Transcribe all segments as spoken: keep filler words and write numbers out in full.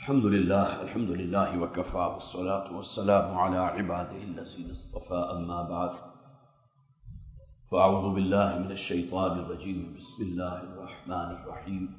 الحمد لله الحمد لله وكفى والصلاة والسلام على عباده الذين اصطفى أما بعد فأعوذ بالله من الشيطان الرجيم بسم الله الرحمن الرحيم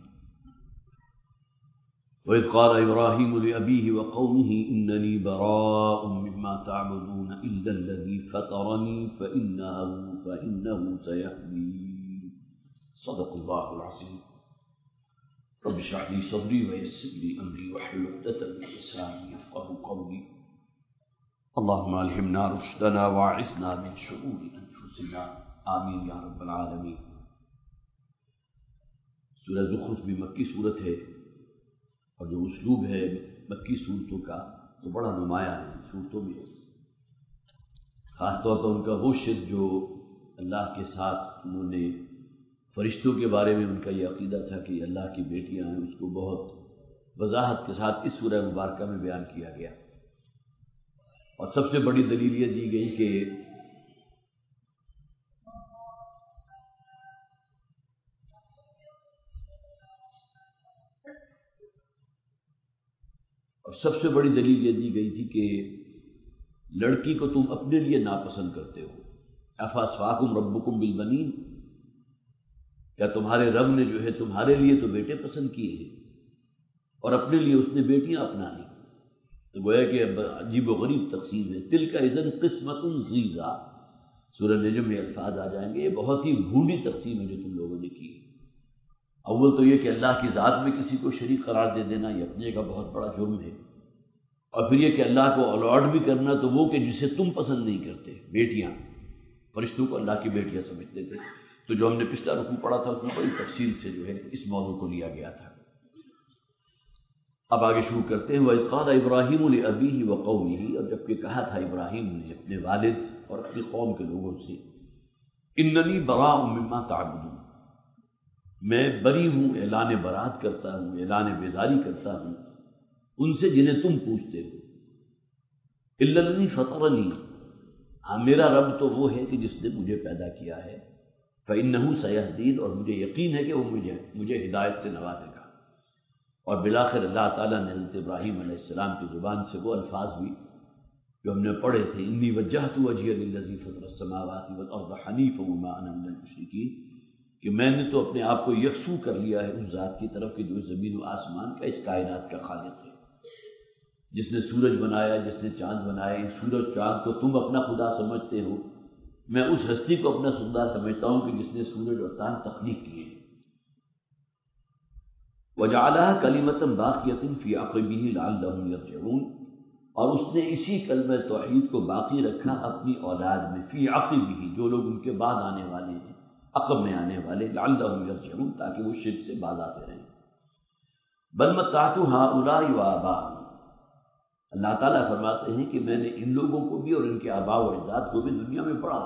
وإذ قال إبراهيم لأبيه وقومه إنني براء مما تعبدون إلا الذي فطرني فإنه فإنه سيهدين صدق الله العظيم رب اشرح لي صدري ويسر لي امري واحلل عقدة من لساني يفقهوا قولي اللهم الهمنا رشدنا واعصمنا من شرور انفسنا آمین یا رب العالمین۔ سورہ زخرف بھی مکی صورت ہے، اور جو اسلوب ہے مکی صورتوں کا وہ بڑا نمایاں ہے صورتوں میں، خاص طور پر ان کا وہ شرک جو اللہ کے ساتھ انہوں نے فرشتوں کے بارے میں ان کا یہ عقیدہ تھا کہ اللہ کی بیٹیاں ہیں، اس کو بہت وضاحت کے ساتھ اس سورہ مبارکہ میں بیان کیا گیا۔ اور سب سے بڑی دلیل یہ دی گئی کہ اور سب سے بڑی دلیل یہ دی گئی تھی کہ لڑکی کو تم اپنے لیے ناپسند کرتے ہو، افاسفاکم ربکم بالبنین، کیا تمہارے رب نے جو ہے تمہارے لیے تو بیٹے پسند کیے ہیں اور اپنے لیے اس نے بیٹیاں اپنا لی؟ تو گویا کہ عجیب و غریب تقسیم ہے۔ تلک اذن قسمت ضیزا، سورہ نجم میں الفاظ آ جائیں گے، یہ بہت ہی بھونڈی تقسیم ہے جو تم لوگوں نے کی۔ اول تو یہ کہ اللہ کی ذات میں کسی کو شریک قرار دے دینا یہ اپنے کا بہت بڑا جرم ہے، اور پھر یہ کہ اللہ کو الاٹ بھی کرنا تو وہ کہ جسے تم پسند نہیں کرتے، بیٹیاں، فرشتوں کو اللہ کی بیٹیاں سمجھتے تھے۔ تو جو ہم نے پچھلا رکوع پڑھا تھا اس میں بڑی تفصیل سے جو ہے اس موضوع کو لیا گیا تھا۔ اب آگے شروع کرتے ہیں۔ وَإِذْ قَالَ إِبْرَاهِيمُ لِأَبِيهِ وَقَوْمِهِ، اور جبکہ کہا تھا ابراہیم نے اپنے والد اور اپنی قوم کے لوگوں سے، إِنَّنِي بَرَاءٌ مِّمَّا تَعْبُدُونَ، میں بری ہوں، اعلان برات کرتا ہوں، اعلان بیزاری کرتا ہوں ان سے جنہیں تم پوچھتے ہو۔ إِلَّا الَّذِي فَطَرَنِي، ہاں میرا رب تو وہ ہے کہ جس نے مجھے پیدا کیا ہے، فَإِنَّهُ سَيَهْدِينِ، اور مجھے یقین ہے کہ وہ مجھے مجھے ہدایت سے نوازے گا۔ اور بلاخر اللہ تعالیٰ نے حضرت ابراہیم علیہ السلام کی زبان سے وہ الفاظ بھی جو ہم نے پڑھے تھے، إِنِّي وَجَّهْتُ وَجْهِيَ لِلَّذِي فَطَرَ السَّمَاوَاتِ وَالْأَرْضَ حَنِيفًا وَمَا أَنَا مِنَ الْمُشْرِكِينَ، کہ میں نے تو اپنے آپ کو یکسو کر لیا ہے اس ذات کی طرف کہ جو زمین و آسمان کا، اس کائنات کا خالق ہے، جس نے سورج بنایا، جس نے چاند بنایا۔ ان سورج چاند کو تم اپنا خدا سمجھتے ہو، میں اس ہستی کو اپنا خدا سمجھتا ہوں کہ جس نے سورج اور چاند تخلیق کیے ہیں۔ وَجَعَلَهَا كَلِمَةً بَاقِيَةً فِي عَقِبِهِ لَعَلَّهُمْ يَرْجِعُونَ، اور اس نے اسی کلمہ توحید کو باقی رکھا اپنی اولاد میں، فی عقبہ، جو لوگ ان کے بعد آنے والے ہیں، عقب میں آنے والے، لعلہم یرجعون، تاکہ وہ شرک سے باز آتے رہیں۔ بل متعت ہؤلاء وآباءہم، اللہ تعالیٰ فرماتے ہیں کہ میں نے ان لوگوں کو بھی اور ان کے آباء و اجداد کو بھی دنیا میں بڑا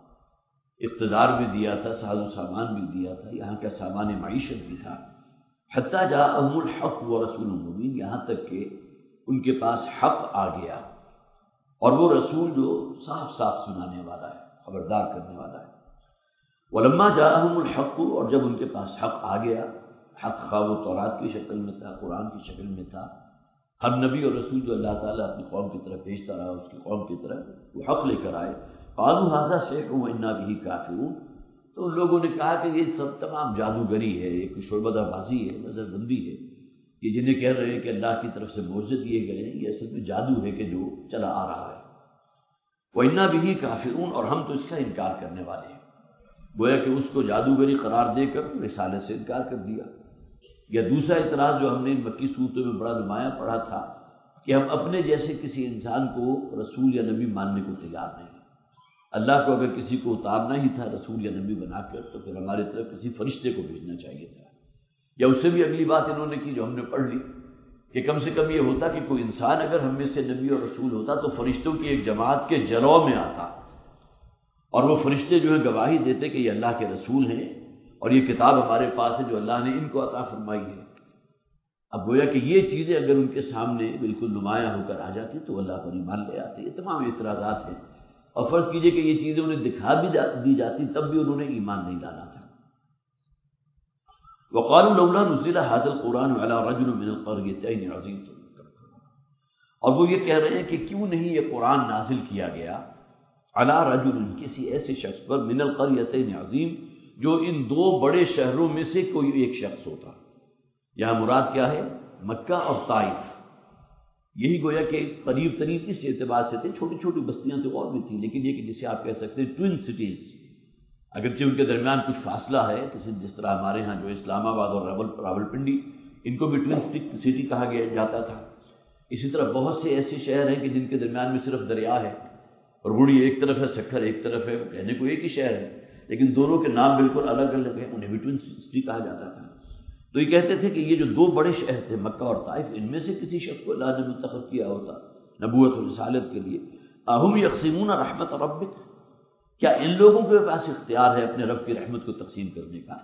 اقتدار بھی دیا تھا، ساز و سامان بھی دیا تھا، یہاں کا سامان معیشت بھی تھا، حتیٰ جاءہم الحق ورسول مبین، یہاں تک کہ ان کے پاس حق آ گیا اور وہ رسول جو صاف صاف سنانے والا ہے، خبردار کرنے والا ہے۔ ولما جاءہم الحق، اور جب ان کے پاس حق آ گیا، حق خواہ وہ تورات کی شکل میں تھا، قرآن کی شکل میں تھا، ہر نبی اور رسول جو اللہ تعالیٰ اپنی قوم کی طرف بھیجتا رہا اس کی قوم کی طرف وہ حق لے کر آئے، قالوا ھذا سحر وإنا به کافرون، تو ان لوگوں نے کہا کہ یہ سب تمام جادوگری ہے، ایک شعبدہ بازی ہے، نظر بندی ہے، یہ جنہیں کہہ رہے ہیں کہ اللہ کی طرف سے معجزے دیے گئے ہیں، یہ اصل میں جادو ہے کہ جو چلا آ رہا ہے۔ وإنا به کافرون، اور ہم تو اس کا انکار کرنے والے ہیں، گویا کہ اس کو جادوگری قرار دے کر رسالے سے انکار کر دیا۔ یا دوسرا اعتراض جو ہم نے مکی صورتوں میں بڑا نمایاں پڑھا تھا کہ ہم اپنے جیسے کسی انسان کو رسول یا نبی ماننے کو تیار نہیں، اللہ کو اگر کسی کو اتارنا ہی تھا رسول یا نبی بنا کر تو پھر ہمارے طرف کسی فرشتے کو بھیجنا چاہیے تھا۔ یا اس سے بھی اگلی بات انہوں نے کی جو ہم نے پڑھ لی کہ کم سے کم یہ ہوتا کہ کوئی انسان اگر ہم میں سے نبی اور رسول ہوتا تو فرشتوں کی ایک جماعت کے جرو میں آتا، اور وہ فرشتے جو ہیں گواہی دیتے کہ یہ اللہ کے رسول ہیں اور یہ کتاب ہمارے پاس ہے جو اللہ نے ان کو عطا فرمائی ہے۔ اب گویا کہ یہ چیزیں اگر ان کے سامنے بالکل نمایاں ہو کر آ جاتی تو اللہ پر ایمان لے آتے۔ یہ تمام اعتراضات ہیں، اور فرض کیجئے کہ یہ چیزیں انہیں دکھا بھی دی جاتی تب بھی انہوں نے ایمان نہیں لانا تھا۔ وقالوا لولا نزل هذا القرآن على رجل من القريتين عظيم، اور وہ یہ کہہ رہے ہیں کہ کیوں نہیں یہ قرآن نازل کیا گیا علی رجل، کسی ایسے شخص پر، من القریتین عظیم، جو ان دو بڑے شہروں میں سے کوئی ایک شخص ہوتا۔ یہاں مراد کیا ہے؟ مکہ اور طائف۔ یہی گویا کہ قریب ترین اس اعتبار سے تھے، چھوٹی چھوٹی بستیاں تو اور بھی تھیں، لیکن یہ کہ جسے آپ کہہ سکتے ہیں ٹوئن سٹیز، اگرچہ ان کے درمیان کچھ فاصلہ ہے، کسی جس طرح ہمارے ہاں جو اسلام آباد اور راول راول پنڈی، ان کو بھی ٹوئن سٹی کہا گیا جاتا تھا۔ اسی طرح بہت سے ایسے شہر ہیں کہ جن کے درمیان میں صرف دریا ہے، اور گڑی ایک طرف ہے، سکھر ایک طرف ہے، کہنے کو ایک ہی شہر ہے، لیکن دونوں کے نام بالکل الگ الگ ہیں، انہیں بھی ٹوئن سٹی کہا جاتا تھا۔ تو یہ کہتے تھے کہ یہ جو دو بڑے شہر تھے مکہ اور طائف، ان میں سے کسی شخص کو اللہ نے منتخب کیا ہوتا نبوت اور رسالت کے لیے۔ اہم یقسمون رحمت ربک، کیا ان لوگوں کے پاس اختیار ہے اپنے رب کی رحمت کو تقسیم کرنے کا؟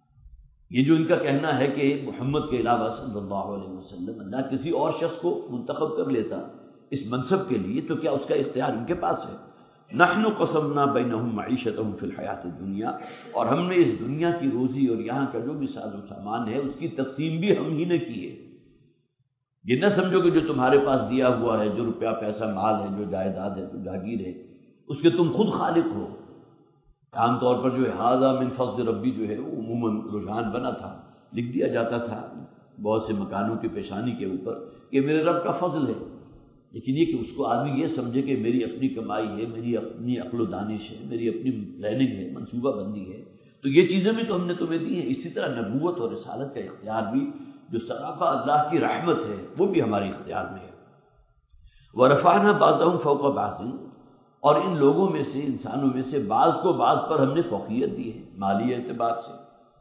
یہ جو ان کا کہنا ہے کہ محمد کے علاوہ صلی اللہ علیہ وسلم اللہ کسی اور شخص کو منتخب کر لیتا اس منصب کے لیے، تو کیا اس کا اختیار ان کے پاس ہے؟ نحن قسمنا بینہم معیشتہم فی الحیات الدنیا، اور ہم نے اس دنیا کی روزی اور یہاں کا جو بھی ساز و سامان ہے اس کی تقسیم بھی ہم ہی نے کی ہے۔ یہ نہ سمجھو کہ جو تمہارے پاس دیا ہوا ہے، جو روپیہ پیسہ مال ہے، جو جائیداد ہے، جو جاگیر ہے، اس کے تم خود خالق ہو۔ عام طور پر جو ہے ھذا من فضل ربی جو ہے وہ عموماً رجحان بنا تھا، لکھ دیا جاتا تھا بہت سے مکانوں کی پیشانی کے اوپر کہ میرے رب کا فضل ہے، لیکن یہ کہ اس کو آدمی یہ سمجھے کہ میری اپنی کمائی ہے، میری اپنی عقل و دانش ہے، میری اپنی پلاننگ ہے، منصوبہ بندی ہے، تو یہ چیزیں بھی تو ہم نے تمہیں دی ہیں۔ اسی طرح نبوت اور رسالت کا اختیار بھی جو صرافہ اللہ کی رحمت ہے وہ بھی ہمارے اختیار میں ہے۔ وَرَفَعْنَا بَعْضَهُمْ فَوْقَ بَعْضٍ، اور ان لوگوں میں سے، انسانوں میں سے بعض کو بعض پر ہم نے فوقیت دی ہے، مالی اعتبار سے،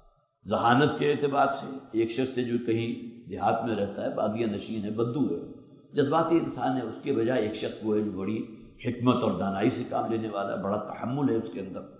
ذہانت کے اعتبار سے۔ ایک شخص سے جو کہیں دیہات میں رہتا ہے، بادیہ نشین ہے، بدو ہے، جذباتی انسان ہے، اس کے بجائے ایک شخص وہ ہے جو بڑی حکمت اور دانائی سے کام لینے والا ہے، بڑا تحمل ہے اس کے اندر۔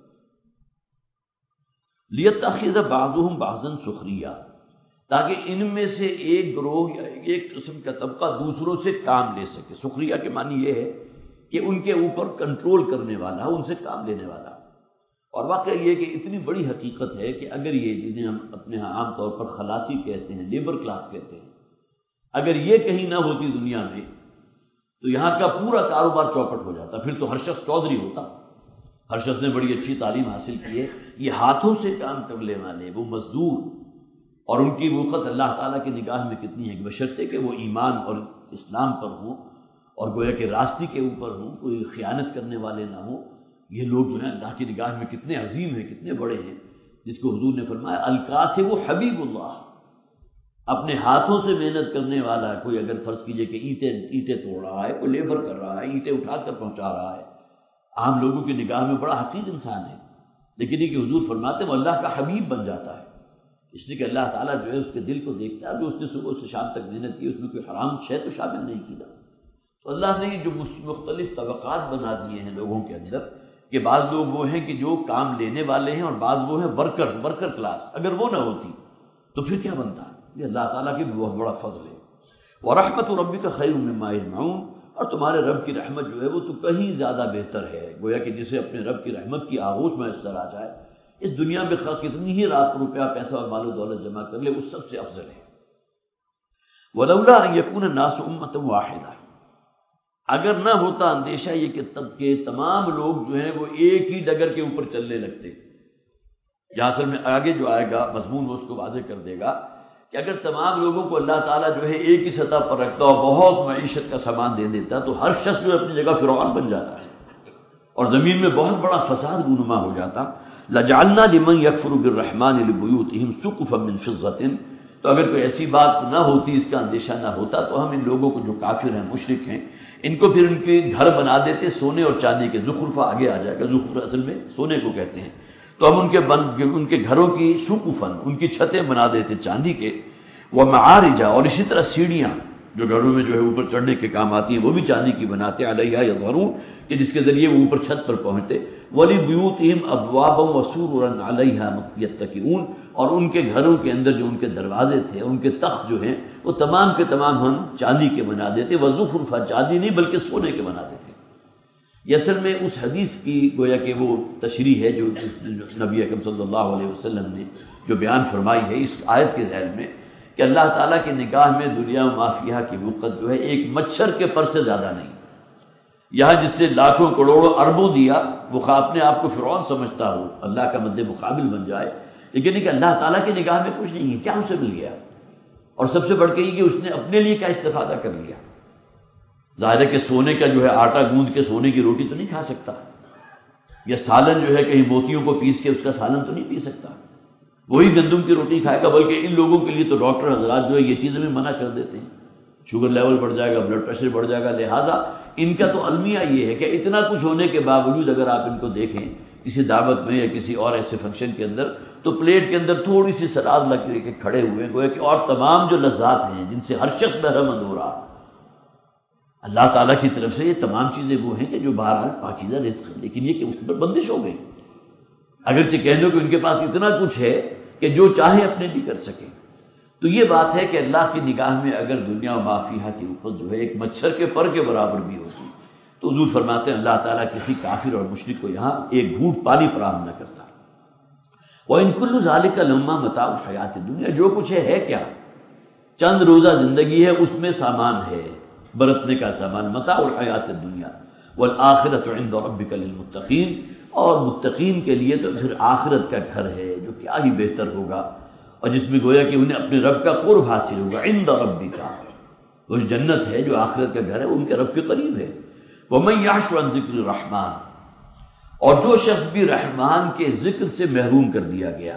لِيَتَّخِذَ بَعْضُهُمْ بَعْضًا سُخْرِيًّا، تاکہ ان میں سے ایک گروہ یا ایک قسم کا طبقہ دوسروں سے کام لے سکے۔ سخریہ کے معنی یہ ہے کہ ان کے اوپر کنٹرول کرنے والا، ان سے کام لینے والا۔ اور واقعہ یہ کہ اتنی بڑی حقیقت ہے کہ اگر یہ جنہیں ہم اپنے ہاں عام طور پر خلاصی کہتے ہیں، لیبر کلاس کہتے ہیں، اگر یہ کہیں نہ ہوتی دنیا میں تو یہاں کا پورا کاروبار چوپٹ ہو جاتا، پھر تو ہر شخص چودھری ہوتا۔ ہر شخص نے بڑی اچھی تعلیم حاصل کی ہے، یہ ہاتھوں سے کام کرنے والے وہ مزدور، اور ان کی وقت اللہ تعالیٰ کی نگاہ میں کتنی ہے، بشرطے کہ وہ ایمان اور اسلام پر ہوں اور گویا کہ راستے کے اوپر ہوں، کوئی خیانت کرنے والے نہ ہوں۔ یہ لوگ جو ہیں اللہ کی نگاہ میں کتنے عظیم ہیں، کتنے بڑے ہیں، جس کو حضور نے فرمایا الکاسب حبیب اللہ، اپنے ہاتھوں سے محنت کرنے والا ہے۔ کوئی اگر فرض کیجئے کہ اینٹیں اینٹیں توڑ رہا ہے، کوئی لیبر کر رہا ہے، اینٹیں اٹھا کر پہنچا رہا ہے، عام لوگوں کی نگاہ میں بڑا حقیر انسان ہے، لیکن یہ کہ حضور فرماتے ہیں وہ اللہ کا حبیب بن جاتا ہے، اس لیے کہ اللہ تعالیٰ جو ہے اس کے دل کو دیکھتا ہے، جو اس نے صبح سے شام تک محنت کی، اس میں کوئی حرام شے تو شامل نہیں کی نا۔ تو اللہ نے یہ جو مختلف طبقات بنا دیے ہیں لوگوں کے اندر، کہ بعض لوگ وہ ہیں کہ جو کام لینے والے ہیں، اور بعض وہ ہیں ورکر ورکر کلاس، اگر وہ نہ ہوتی تو پھر کیا بنتا؟ یہ اللہ تعالیٰ کی بہت بڑا فضل ہے۔ وَرَحْمَتُ رَبِّكَ خَيْرٌ مِّمَّا يَجْمَعُونَ، اور تمہارے رب کی رحمت جو ہے وہ تو کہیں زیادہ بہتر ہے۔ گویا کہ جسے اپنے رب کی رحمت کی آغوش میں اس طرح آ جائے، اس دنیا میں خواہ کتنی ہی رات روپیہ پیسہ اور مال و دولت جمع کر لے، اس سب سے افضل ہے۔ وَلَوْلَا أَن يَكُونَ النَّاسُ أُمَّةً وَاحِدَةً، اگر نہ ہوتا اندیشہ یہ کہ تب کے تمام لوگ جو ہیں وہ ایک ہی ڈگر کے اوپر چلنے لگتے، جہاں اصل میں آگے جو آئے گا مضمون وہ اس کو واضح کر دے گا کہ اگر تمام لوگوں کو اللہ تعالیٰ جو ہے ایک ہی سطح پر رکھتا اور بہت معیشت کا سامان دے دیتا تو ہر شخص جو اپنی جگہ فرعون بن جاتا ہے اور زمین میں بہت بڑا فساد رونما ہو جاتا۔ لَجَعَلْنَا لِمَنْ يَكْفُرُ بِالرَّحْمَنِ لِبُيُوتِهِمْ سُقُفًا مِّن فِضَّةٍ، تو اگر کوئی ایسی بات نہ ہوتی، اس کا اندیشہ نہ ہوتا، تو ہم ان لوگوں کو جو کافر ہیں، مشرک ہیں، ان کو پھر ان کے گھر بنا دیتے سونے اور چاندی کے۔ زخرفہ آگے آ جائے گا، زخرفہ اصل میں سونے کو کہتے ہیں، تو ہم ان کے بند ان کے گھروں کی سقفاً، ان کی چھتیں بنا دیتے چاندی کے، ومعارج، اور اسی طرح سیڑھیاں جو گھروں میں جو ہے اوپر چڑھنے کے کام آتی ہیں وہ بھی چاندی کی بناتے، علیہا یظہرون، کہ جس کے ذریعے وہ اوپر چھت پر پہنچتے، وَلِبُيُوتِهِمْ أَبْوَابًا وَسُرُرًا عَلَيْهَا يَتَّكِئُونَ، اور ان کے گھروں کے اندر جو ان کے دروازے تھے، ان کے تخت جو ہیں وہ تمام کے تمام ہم چاندی کے بنا دیتے، وَزُخْرُفًا، چاندی نہیں بلکہ سونے کے بنا دیتے۔ یہ اصل میں اس حدیث کی گویا کہ وہ تشریح ہے جو نبی اکرم صلی اللہ علیہ وسلم نے جو بیان فرمائی ہے اس آیت کے ذیل میں، کہ اللہ تعالیٰ کی نگاہ میں دنیا و مافیہ کی وقت جو ہے ایک مچھر کے پر سے زیادہ نہیں. یہاں جس سے لاکھوں کروڑوں اربوں دیا وہ اپنے آپ کو فرعون سمجھتا ہو، اللہ کا مد مقابل بن جائے، لیکن یہ کہ اللہ تعالیٰ کی نگاہ میں کچھ نہیں ہے. کیا اسے مل گیا؟ اور سب سے بڑھ کے یہ کہ اس نے اپنے لیے کیا استفادہ کر لیا. ظاہر ہے کہ سونے کا جو ہے آٹا گوندھ کے سونے کی روٹی تو نہیں کھا سکتا، یا سالن جو ہے کہیں موتیوں کو پیس کے اس کا سالن تو نہیں پی سکتا، وہی گندم کی روٹی کھائے گا. بلکہ ان لوگوں کے لیے تو ڈاکٹر حضرات جو ہے یہ چیزیں بھی منع کر دیتے ہیں، شوگر لیول بڑھ جائے گا، بلڈ پریشر بڑھ جائے گا. لہٰذا ان کا تو المیہ یہ ہے کہ اتنا کچھ ہونے کے باوجود اگر آپ ان کو دیکھیں کسی دعوت میں یا کسی اور ایسے فنکشن کے اندر تو پلیٹ کے اندر تھوڑی سی سلاد لگ کے کھڑے ہوئے ہیں، گویا کہ اور تمام جو لذات ہیں جن سے ہر شخص بہرمند ہو رہا اللہ تعالیٰ کی طرف سے، یہ تمام چیزیں وہ ہیں کہ جو بہرحال پاکیزہ رزق ہے، لیکن یہ کہ اس پر بندش ہو گئی. اگرچہ کہنے کو ان کے پاس اتنا کچھ ہے کہ جو چاہے اپنے بھی کر سکیں. تو یہ بات ہے کہ اللہ کی نگاہ میں اگر دنیا و مافیہ کی وقت جو ہے ایک مچھر کے پر کے برابر بھی ہوتی تو حضور فرماتے ہیں اللہ تعالیٰ کسی کافر اور مشرک کو یہاں ایک گھونٹ پانی فراہم نہ کرتا. وَإِن كُلُّ ذَلِكَ لَمَّا مَتَاعُ الْحَيَاةِ الدُّنْيَا، جو کچھ ہے ہے کیا؟ چند روزہ زندگی ہے، اس میں سامان ہے، برتنے کا سامان. متاع الحیات الدنیا والآخرۃ عند ربک للمتقین، اور متقین کے لیے تو پھر آخرت کا گھر ہے جو کیا ہی بہتر ہوگا، اور جس میں گویا کہ انہیں اپنے رب کا قرب حاصل ہوگا. عند ربک، وہ جنت ہے جو آخرت کا گھر ہے، ان کے رب کے قریب ہے. ومن یعش عن ذکر الرحمن، اور جو شخص بھی رحمان کے ذکر سے محروم کر دیا گیا،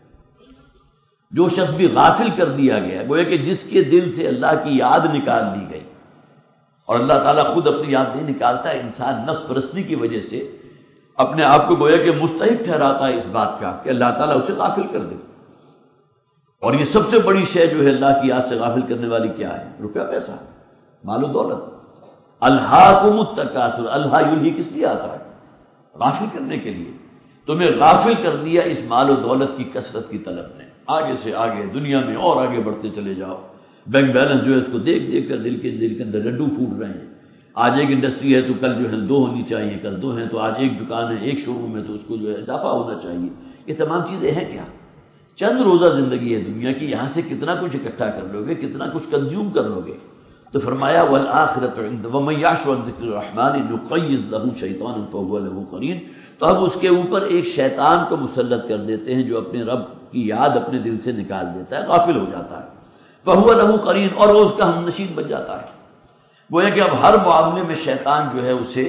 جو شخص بھی غافل کر دیا گیا، گویا کہ جس کے دل سے اللہ کی یاد نکال لی گئی، اور اللہ تعالیٰ خود اپنی یاد نہیں نکالتا ہے، انسان نفس پرستی کی وجہ سے اپنے آپ کو گویا کہ مستحق ٹھہراتا ہے اس بات کا کہ اللہ تعالیٰ اسے غافل کر دے. اور یہ سب سے بڑی شے جو ہے اللہ کی یاد سے غافل کرنے والی کیا ہے؟ روپیہ پیسہ، مال و دولت. الہاکم التکاثر، الہا یلہی کس لیے آتا ہے؟ غافل کرنے کے لیے. تمہیں غافل کر دیا اس مال و دولت کی کثرت کی طلب نے، آگے سے آگے دنیا میں اور آگے بڑھتے چلے جاؤ. بینک بیلنس جو ہے اس کو دیکھ دیکھ کر دل کے دل کے اندر لڈو پھوٹ رہے ہیں. آج ایک انڈسٹری ہے تو کل جو ہے دو ہونی چاہیے، کل دو ہیں تو آج ایک دکان ہے، ایک شو روم ہے تو اس کو جو ہے اضافہ ہونا چاہیے. یہ تمام چیزیں ہیں کیا؟ چند روزہ زندگی ہے دنیا کی، یہاں سے کتنا کچھ اکٹھا کر لو گے، کتنا کچھ کنزیوم کر لو گے. تو فرمایا والآخرۃ عند ومن یعش عن ذکر الرحمن نقیض له شیطانا فهو له قرین. تو اب اس کے اوپر ایک شیطان کو مسلط کر دیتے ہیں جو اپنے رب کی یاد اپنے دل سے نکال دیتا ہے، غافل ہو جاتا ہے. فهو له قرین، اور وہ اس کا ہم نشین بن جاتا ہے. گویا کہ اب ہر معاملے میں شیطان جو ہے اسے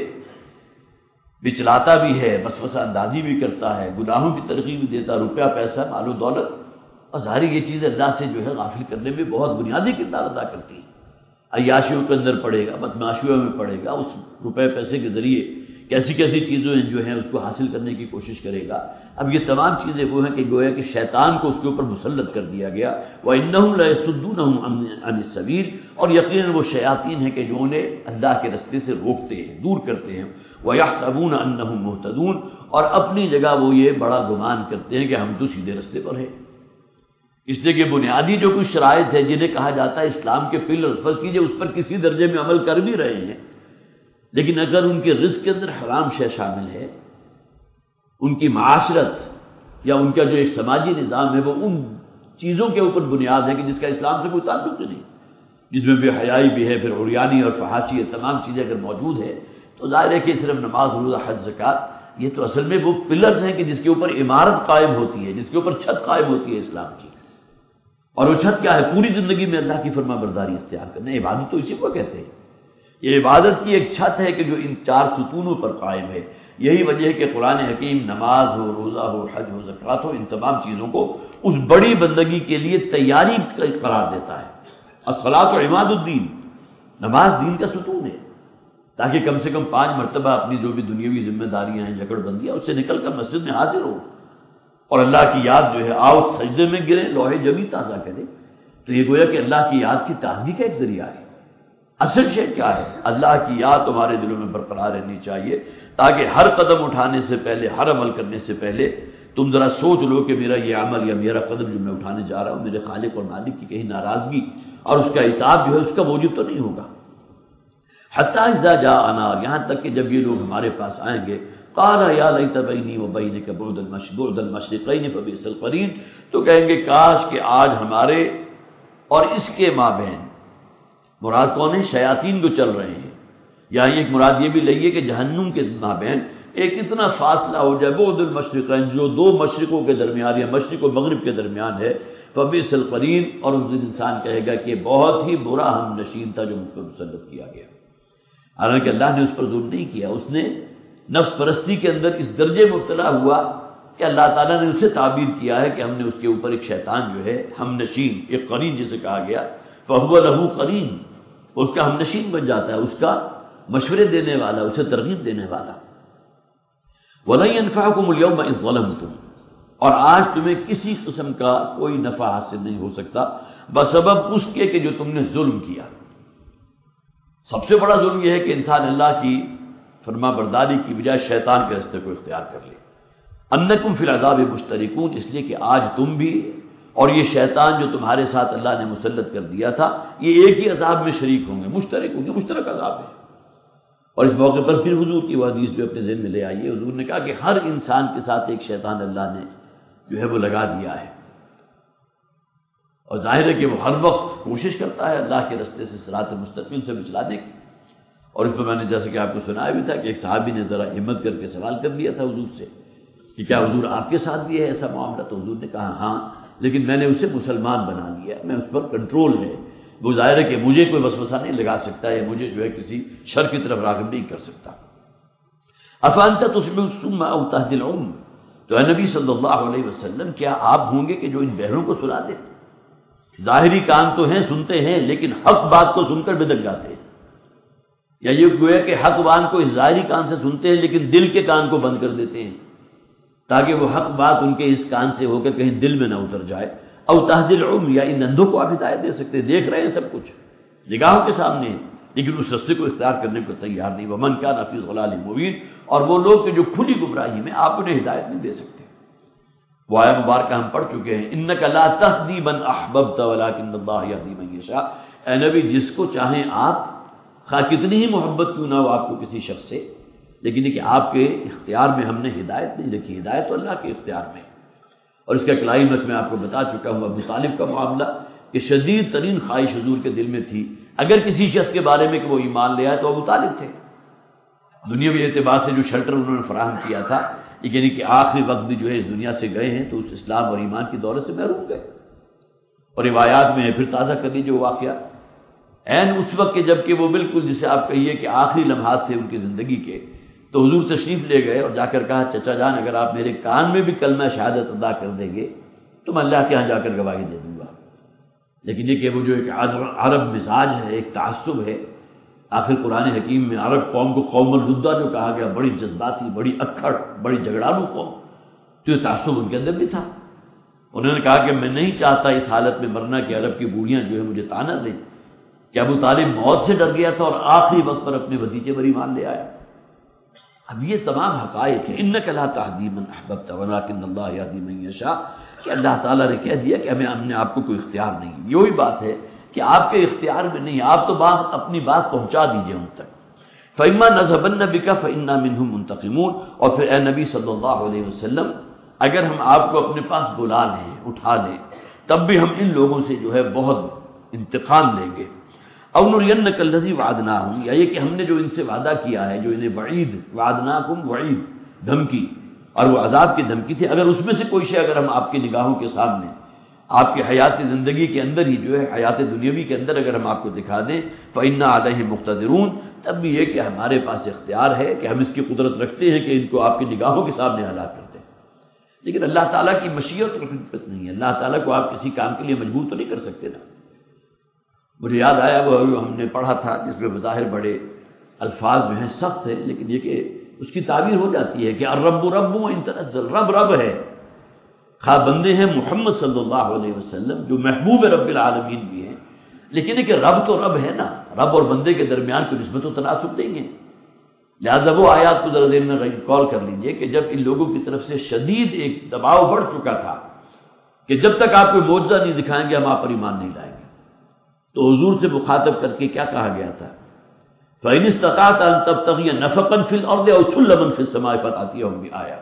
بچلاتا بھی ہے، وسوسہ اندازی بھی کرتا ہے، گناہوں کی ترغیب بھی دیتا، روپیہ پیسہ مال و دولت. اور ظاہر یہ چیز اللہ سے جو ہے غافل کرنے میں بہت بنیادی کردار ادا کرتی ہے. عیاشیوں کے اندر پڑے گا، بدمعاشیوں میں پڑے گا، اس روپے پیسے کے ذریعے کیسی کیسی چیزیں جو ہیں اس کو حاصل کرنے کی کوشش کرے گا. اب یہ تمام چیزیں وہ ہیں کہ گویا کہ شیطان کو اس کے اوپر مسلط کر دیا گیا. وَإِنَّهُمْ لَيَصُدُّونَهُمْ عَنِ السَّبِيلِ، اور یقیناً وہ شیاطین ہیں کہ جو انہیں اللہ کے رستے سے روکتے ہیں، دور کرتے ہیں. وَيَحْسَبُونَ أَنَّهُمْ مُهْتَدُونَ، اور اپنی جگہ وہ یہ بڑا گمان کرتے ہیں کہ ہم تو سیدھے رستے پر ہیں. اس لیے کہ بنیادی جو کچھ شرائط ہے جنہیں کہا جاتا ہے اسلام کے پلرز، فرض کیجئے اس پر کسی درجے میں عمل کر بھی رہے ہیں، لیکن اگر ان کے رزق کے اندر حرام شے شامل ہے، ان کی معاشرت یا ان کا جو ایک سماجی نظام ہے وہ ان چیزوں کے اوپر بنیاد ہے کہ جس کا اسلام سے کوئی تعلق نہیں، جس میں بے حیائی بھی ہے، پھر عریانی اور فحاشی، یہ تمام چیزیں اگر موجود ہے تو ظاہر ہے کہ صرف نماز، روزہ، حج، زکوٰۃ یہ تو اصل میں وہ پلرز ہیں کہ جس کے اوپر عمارت قائم ہوتی ہے، جس کے اوپر چھت قائم ہوتی ہے اسلام کی. اور وہ چھت کیا ہے؟ پوری زندگی میں اللہ کی فرما برداری اختیار کرنا. عبادت تو اسی کو کہتے ہیں. یہ عبادت کی ایک چھت ہے کہ جو ان چار ستونوں پر قائم ہے. یہی وجہ ہے کہ قرآن حکیم نماز ہو، روزہ ہو، حج ہو، زکوٰۃ ہو، ان تمام چیزوں کو اس بڑی بندگی کے لیے تیاری قرار دیتا ہے. الصلاۃ عماد الدین، نماز دین کا ستون ہے، تاکہ کم سے کم پانچ مرتبہ اپنی جو بھی دنیاوی ذمہ داریاں ہیں، جھگڑ بندیاں، اس سے نکل کر مسجد میں حاضر ہو اور اللہ کی یاد جو ہے آؤ سجدے میں گرے، لوح جمی تازہ کرے. تو یہ گویا کہ اللہ کی یاد کی تازگی کا ایک ذریعہ ہے. اصل شے کیا ہے؟ اللہ کی یاد تمہارے دلوں میں برقرار رہنی چاہیے، تاکہ ہر قدم اٹھانے سے پہلے، ہر عمل کرنے سے پہلے تم ذرا سوچ لو کہ میرا یہ عمل یا میرا قدم جو میں اٹھانے جا رہا ہوں میرے خالق اور مالک کی کہیں ناراضگی اور اس کا عتاب جو ہے اس کا موجب تو نہیں ہوگا. حتیٰ اذا جاءنا، یہاں تک کہ جب یہ لوگ ہمارے پاس آئیں گے، قال یا لیت بینی و بینک بعد المشرقین فبئس القرین، تو کہیں گے کاش کہ آج ہمارے اور اس کے مابین مراد کون ہے؟ شیاطین جو چل رہے ہیں. یا ایک مراد یہ بھی لئیے کہ جہنم کے مابین ایک اتنا فاصلہ ہو جائے، بعد المشرقین، جو دو مشرقوں کے درمیان یا مشرق و مغرب کے درمیان ہے، فبئس القرین، اور اس دن انسان کہے گا کہ بہت ہی برا ہم نشین تھا جو مجھ پر مسلط کیا گیا. حالانکہ اللہ نے اس پر ظلم نہیں کیا، اس نے نفس پرستی کے اندر اس درجے مبتلا ہوا کہ اللہ تعالیٰ نے اسے تعبیر کیا ہے کہ ہم نے اس کے اوپر ایک شیطان جو ہے ہم نشین، ایک قرین جسے کہا گیا، فہو لہ قرین، اس کا ہم نشین بن جاتا ہے، اس کا مشورے دینے والا، اسے ترغیب دینے والا. وَلَن يَنفَعَكُمُ الْيَوْمَ إِذ ظَلَمْتُمْ، اور آج تمہیں کسی قسم کا کوئی نفع حاصل نہیں ہو سکتا بسبب اس کے کہ جو تم نے ظلم کیا. سب سے بڑا ظلم یہ ہے کہ انسان اللہ کی فرما برداری کی بجائے شیطان کے راستے کو اختیار کر لے. انکم فی العذاب مشترکون، اس لیے کہ آج تم بھی اور یہ شیطان جو تمہارے ساتھ اللہ نے مسلط کر دیا تھا، یہ ایک ہی عذاب میں شریک ہوں گے، مشترک ہوں گے، مشترک عذاب ہے. اور اس موقع پر پھر حضور کی وہ حدیث جو اپنے ذہن میں لے آئیے، حضور نے کہا کہ ہر انسان کے ساتھ ایک شیطان اللہ نے جو ہے وہ لگا دیا ہے، اور ظاہر ہے کہ وہ ہر وقت کوشش کرتا ہے اللہ کے راستے سے صراط مستقیم سے مچلانے کی. اور اس پر میں نے جیسے کہ آپ کو سنایا بھی تھا کہ ایک صحابی نے ذرا ہمت کر کے سوال کر دیا تھا حضور سے کہ کیا حضور آپ کے ساتھ بھی ہے ایسا معاملہ؟ تو حضور نے کہا ہاں، لیکن میں نے اسے مسلمان بنا لیا، میں اس پر کنٹرول ہے. وہ ظاہر ہے کہ مجھے کوئی وسوسہ نہیں لگا سکتا ہے، مجھے جو ہے کسی شر کی طرف راغب نہیں کر سکتا. افانت تسمع الصم او تهدي العمي، تو اے نبی صلی اللہ علیہ وسلم کیا آپ ہوں گے کہ جو ان بہروں کو سنا دیں؟ ظاہری کان تو ہیں، سنتے ہیں، لیکن حق بات کو سن کر بدل جاتے ہیں. یا یہ گویا کہ حق بان کو اس ظاہری کان سے سنتے ہیں لیکن دل کے کان کو بند کر دیتے ہیں تاکہ وہ حق بات ان کے اس کان سے ہو کر کہیں دل میں نہ اتر جائے. او تهدي العمي، یا ان اندھوں کو آپ ہدایت دے سکتے ہیں، دیکھ رہے ہیں سب کچھ نگاہوں کے سامنے ہیں لیکن اس راستے کو اختیار کرنے کو تیار نہیں. ومن كان في ضلال مبين، اور وہ لوگ کہ جو کھلی گمراہی میں، آپ انہیں ہدایت نہیں دے سکتے. وہ آیت مبارکہ ہم پڑھ چکے ہیں، انك لا تهدي من احببت ولكن الله يهدي من يشاء. اے نبی جس کو چاہیں آپ، خواہ کتنی ہی محبت کیوں نہ ہو آپ کو کسی شخص سے، لیکن یہ کہ آپ کے اختیار میں ہم نے ہدایت نہیں رکھی، ہدایت تو اللہ کے اختیار میں. اور اس کا کلائمیکس میں آپ کو بتا چکا ہوں ابو طالب کا معاملہ، کہ شدید ترین خواہش حضور کے دل میں تھی اگر کسی شخص کے بارے میں کہ وہ ایمان لے آئے تو ابو طالب تھے. دنیاوی اعتبار سے جو شیلٹر انہوں نے فراہم کیا تھا، یعنی کہ آخری وقت بھی جو ہے اس دنیا سے گئے ہیں تو اس اسلام اور ایمان کی دولت سے محروم گئے. اور روایات میں پھر تازہ کر لیجیے وہ واقعہ، عین اس وقت کہ جب کہ وہ بالکل جسے آپ کہیے کہ آخری لمحات تھے ان کی زندگی کے، تو حضور تشریف لے گئے اور جا کر کہا چچا جان اگر آپ میرے کان میں بھی کلمہ شہادت ادا کر دیں گے تو میں اللہ کے ہاں جا کر گواہی دے دوں گا. لیکن یہ کہ وہ جو ایک عرب مزاج ہے، ایک تعصب ہے، آخر قرآن حکیم میں عرب قوم کو قوم الودہ جو کہا گیا، بڑی جذباتی، بڑی اکھڑ، بڑی جھگڑالو قوم، تو یہ تعصب ان کے اندر بھی تھا. انہوں نے کہا کہ میں نہیں چاہتا اس حالت میں مرنا کہ عرب کی بوڑھیاں جو ہے مجھے طعنہ دیں کہ ابو طالب موت سے ڈر گیا تھا اور آخری وقت پر اپنے بھتیجے پر ایمان لے آیا. اب یہ تمام حقائق ہیں. انک لا تهدی من احببت ولکن اللہ یہدی من یشاء، کہ اللہ تعالیٰ نے کہہ دیا کہ ہمیں ہم نے آپ کو کوئی اختیار نہیں. یہی بات ہے کہ آپ کے اختیار میں نہیں، آپ تو بات اپنی بات پہنچا دیجئے ان تک. فإما نذهبن بك فإنا منهم منتقمون، اور پھر اے نبی صلی اللہ علیہ وسلم اگر ہم آپ کو اپنے پاس بلا لیں، اٹھا لیں، تب بھی ہم ان لوگوں سے جو ہے بہت انتقام لیں گے. او نرینک الذی وعدناہم، یا یہ کہ ہم نے جو ان سے وعدہ کیا ہے، جو انہیں وعید، وعدناکم وعید، دھمکی، اور وہ عذاب کی دھمکی تھی، اگر اس میں سے کوئی شے اگر ہم آپ کی نگاہوں کے سامنے، آپ کی حیات زندگی کے اندر ہی جو ہے حیات دنیاوی کے اندر اگر ہم آپ کو دکھا دیں، فإنا علیہ مقتدرون، تب بھی یہ کہ ہمارے پاس اختیار ہے کہ ہم اس کی قدرت رکھتے ہیں کہ ان کو آپ کی نگاہوں کے سامنے ہلاک کر دیں. لیکن اللہ تعالیٰ کی مشیت اور حکمت نہیں ہے، اللہ تعالیٰ کو آپ کسی کام کے لیے مجبور تو نہیں کر سکتے نا. مجھے یاد آیا وہ ہم نے پڑھا تھا جس میں بظاہر بڑے الفاظ جو ہیں سخت ہیں، لیکن یہ کہ اس کی تعبیر ہو جاتی ہے کہ الرب رب و ان تنزل، رب رب ہے، خواہ بندے ہیں محمد صلی اللہ علیہ وسلم جو محبوب رب العالمین بھی ہیں، لیکن یہ کہ رب تو رب ہے نا، رب اور بندے کے درمیان کوئی نسبت و تناسب نہیں ہے. لہذا وہ آیات کو ذرا ذہن میں غور کر لیجئے کہ جب ان لوگوں کی طرف سے شدید ایک دباؤ بڑھ چکا تھا کہ جب تک آپ کوئی معجزہ نہیں دکھائیں گے ہم آپ پر ایمان نہیں لائیں گے، تو حضور سے مخاطب کر کے کیا کہا گیا تھا؟ فَإِنِ اسْتَطَعْتَ أَن تَبْتَغِيَ نَفَقًا فِي الْأَرْضِ أَوْ سُلَّمًا فِي السَّمَاءِ فَتَأْتِيَهُم بِآيَةٍ،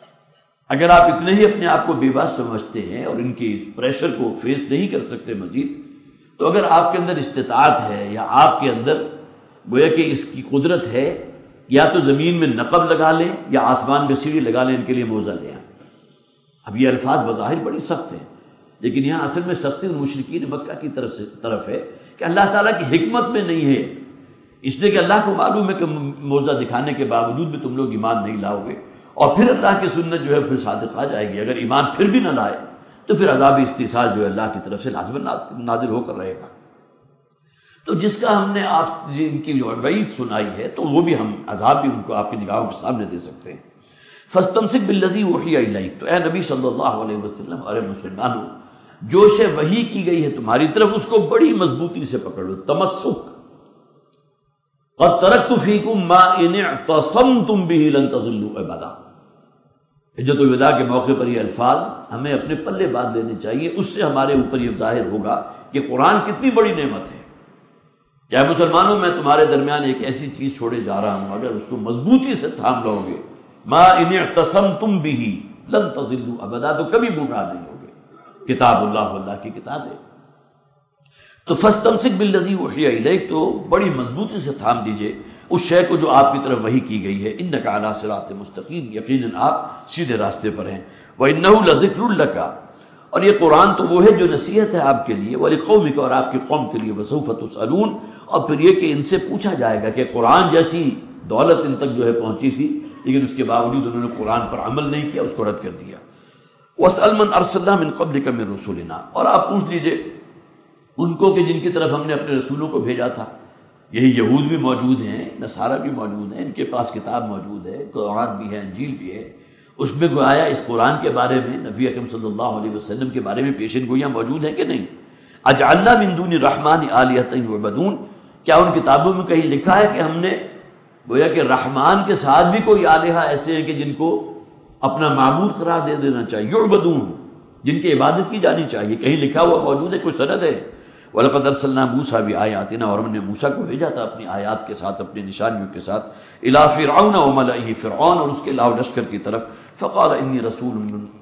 اگر آپ اتنے ہی اپنے آپ کو بے بس سمجھتے ہیں اور ان کی پریشر کو فیس نہیں کر سکتے مزید، تو اگر آپ کے اندر استطاعت ہے یا آپ کے اندر گویا کہ اس کی قدرت ہے، یا تو زمین میں نقب لگا لیں یا آسمان میں سیڑھی لگا لیں، ان کے لیے موزہ لیں۔ اب یہ الفاظ بظاہر بڑی سخت ہیں، لیکن یہاں اصل میں سختی مشرکین مکہ کی طرف سے طرف ہے کہ اللہ تعالیٰ کی حکمت میں نہیں ہے، اس لیے کہ اللہ کو معلوم ہے کہ موزہ دکھانے کے باوجود بھی تم لوگ ایمان نہیں لاؤ گے، اور پھر اللہ کی سنت جو ہے پھر صادق آ جائے گی۔ اگر ایمان پھر بھی نہ لائے تو پھر عذاب استحصال جو ہے اللہ کی طرف سے لازم نازل ہو کر رہے گا۔ تو جس کا ہم نے آپ ان کی جو وعید سنائی ہے، تو وہ بھی ہم عذاب بھی ان کو آپ کی نگاہوں کے سامنے دے سکتے ہیں۔ فاستمسک بالذی اوحی الیک، تو اے نبی صلی اللہ علیہ وسلم اور مسلمانوں، جو شے وحی کی گئی ہے تمہاری طرف اس کو بڑی مضبوطی سے پکڑ لو، تمسک۔ قد ترکت فیکم ما ان اعتصمتم به لن تضلوا ابدا۔ حجۃ الوداع کے موقع پر یہ الفاظ ہمیں اپنے پلے باندھ لینے چاہیے، اس سے ہمارے اوپر یہ ظاہر ہوگا کہ قرآن کتنی بڑی نعمت ہے۔ کیا مسلمانوں، میں تمہارے درمیان ایک ایسی چیز چھوڑے جا رہا ہوں، اگر اس کو مضبوطی سے تھام لو گے، ما ان اعتصمتم به لن تضلوا ابدا، تو کبھی گمراہ نہیں ہوگے۔ کتاب اللہ، اللہ کی کتاب ہے۔ تو فاستمسک بالذی اوحی الیک، تو بڑی مضبوطی سے تھام دیجئے اس شے کو جو آپ کی طرف وحی کی گئی ہے۔ انک علی صراط مستقیم، یقیناً آپ سیدھے راستے پر ہیں۔ وانہ لذکر لک، اور یہ قرآن تو وہ ہے جو نصیحت ہے آپ کے لیے، ولقومک، اور آپ کی قوم کے لیے، وسوف تسألون، اور پھر یہ کہ ان سے پوچھا جائے گا کہ قرآن جیسی دولت ان تک جو ہے پہنچی تھی، لیکن اس کے باوجود انہوں نے قرآن پر عمل نہیں کیا، اس کو رد کر دیا۔ واسأل من ارسلنا من قبلک من رسولنا، اور آپ پوچھ لیجئے ان کو کہ جن کی طرف ہم نے اپنے رسولوں کو بھیجا تھا۔ یہی یہود بھی موجود ہیں، نصارہ بھی موجود ہیں، ان کے پاس کتاب موجود ہے، قرآن بھی ہے، انجیل بھی ہے، اس میں گویا اس قرآن کے بارے میں نبی اکرم صلی اللہ علیہ وسلم کے بارے میں پیشن گوئیاں موجود ہیں کہ نہیں؟ اجعلنا من دون الرحمن آلہۃ یعبدون، کیا ان کتابوں میں کہیں لکھا ہے کہ ہم نے گویا کہ رحمان کے ساتھ بھی کوئی آلہہ ایسے ہیں کہ جن کو اپنا معبود قرار دے دینا چاہیے، یعبدون، جن کی عبادت کی جانی چاہیے، کہیں لکھا ہوا موجود ہے، کوئی سند ہے؟ وَلَقَدْ أَرْسَلْنَا مُوسَىٰ بِآيَاتِنَا، اور ہم نے موسیٰ کو بھیجا تھا اپنی آیات کے ساتھ، اپنی نشانیوں کے ساتھ، إِلَىٰ فِرْعَوْنَ وَمَلَئِهِ، فرعون اور اس کے لاؤ لشکر کی طرف، فقال انی رسول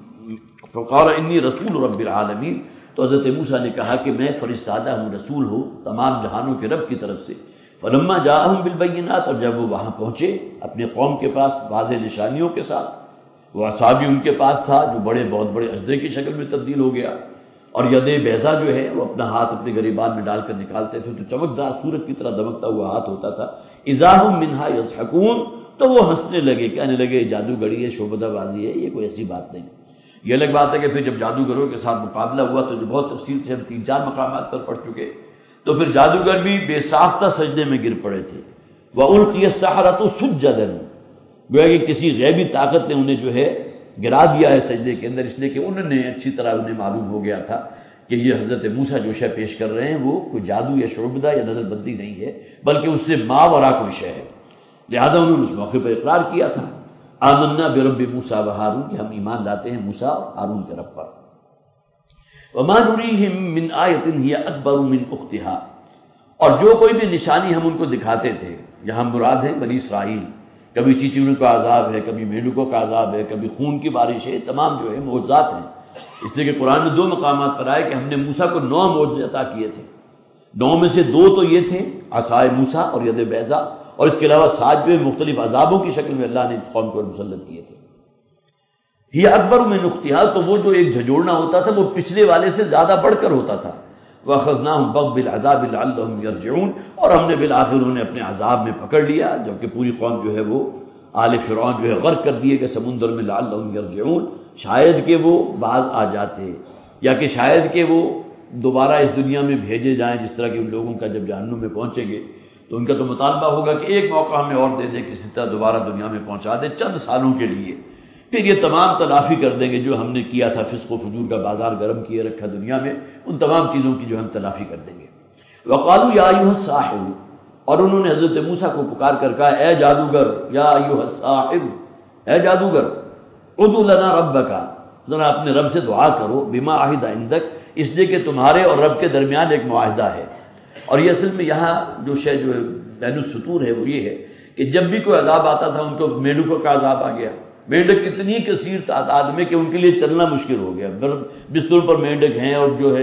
فقال انی رسول رب العالمین، تو حضرت موسیٰ نے کہا کہ میں فرستادہ ہوں، رسول ہوں تمام جہانوں کے رب کی طرف سے۔ فلما جاءہم بالبینات، اور جب وہ وہاں پہنچے اپنے قوم کے پاس واضح نشانیوں کے ساتھ، وہ عصا بھی ان کے پاس تھا جو بڑے بہت بڑے اژدھے کی شکل میں تبدیل ہو گیا، اور ید بیضا جو ہے وہ اپنا ہاتھ اپنے گریبان میں ڈال کر نکالتے تھے تو چمکدار سورج کی طرح دمکتا ہوا ہاتھ ہوتا تھا۔ اذا ہم منہا یضحکون، تو وہ ہنسنے لگے، کہنے لگے جادوگری ہے، شعبدہ بازی ہے، یہ کوئی ایسی بات نہیں۔ یہ الگ بات ہے کہ پھر جب جادوگروں کے ساتھ مقابلہ ہوا تو جو بہت تفصیل سے ہم تین چار مقامات پر پڑھ چکے، تو پھر جادوگر بھی بے ساختہ سجدے میں گر پڑے تھے۔ وَأُلْقِيَ السَّحَرَةُ سُجَّدًا، گویا کہ کسی غیبی طاقت نے انہیں جو ہے گرا دیا ہے سجدے کے اندر، اس لیے کہ انہوں نے اچھی طرح انہیں معلوم ہو گیا تھا کہ یہ حضرت موسیٰ جو شے پیش کر رہے ہیں وہ کوئی جادو یا شعبدہ یا نظر بندی نہیں ہے، بلکہ اس سے ماوراء کوئی شے ہے۔ لہذا انہوں نے اس موقع پر اقرار کیا تھا، آمنا برب موسیٰ و ہارون، کہ ہم ایمان لاتے ہیں موسیٰ اور ہارون کے رب پر۔ وما نریہم من آیۃ ہی اکبر من اختہا، اور جو کوئی بھی نشانی ہم ان کو دکھاتے تھے، یہاں مراد ہے بنی اسرائیل، کبھی چیچڑوں کا عذاب ہے، کبھی مینڈکوں کا عذاب ہے، کبھی خون کی بارش ہے، تمام جو ہے معجزات ہیں۔ اس لیے کہ قرآن میں دو مقامات پر آئے کہ ہم نے موسیٰ کو نو معجزے عطا کیے تھے، نو میں سے دو تو یہ تھے عصائے موسیٰ اور ید بیضا، اور اس کے علاوہ سات جو مختلف عذابوں کی شکل میں اللہ نے قوم کو مسلط کیے تھے۔ ہی اکبر من اختہا، تو وہ جو ایک جھجوڑنا ہوتا تھا وہ پچھلے والے سے زیادہ بڑھ کر ہوتا تھا۔ وَأَخَذْنَاهُمْ بِالْعَذَابِ لَعَلَّهُمْ يَرْجِعُونَ، اور ہم نے بالآخر انہیں اپنے عذاب میں پکڑ لیا، جبکہ پوری قوم جو ہے وہ آل فرعون جو ہے غرق کر دیے گئے سمندر میں، لعلہم یرجعون، شاید کہ وہ باز آ جاتے، یا کہ شاید کہ وہ دوبارہ اس دنیا میں بھیجے جائیں، جس طرح کہ ان لوگوں کا جب جہنم میں پہنچیں گے تو ان کا تو مطالبہ ہوگا کہ ایک موقع ہمیں اور دے دے، کسی طرح دوبارہ دنیا میں پہنچا دے چند سالوں کے لیے، پھر یہ تمام تلافی کر دیں گے جو ہم نے کیا تھا، فسق و فجور کا بازار گرم کیے رکھا دنیا میں، ان تمام چیزوں کی جو ہم تلافی کر دیں گے۔ وقالوا یا ایھا الساحر، اور انہوں نے حضرت موسیٰ کو پکار کر کہا اے جادوگر، یا ایھا الساحر، اے جادوگر، ادع لنا ربک، ذرا اپنے رب سے دعا کرو، بما عہد عندک، اس لیے کہ تمہارے اور رب کے درمیان ایک معاہدہ ہے۔ اور یہ اصل میں یہاں جو شے جو بین السطور ہے وہ یہ ہے کہ جب بھی کوئی عذاب آتا تھا ان کو مینڈکوں کا عذاب آ گیا، مینڈک اتنی کثیر تعداد میں کہ ان کے لیے چلنا مشکل ہو گیا، بستروں پر مینڈک ہیں اور جو ہے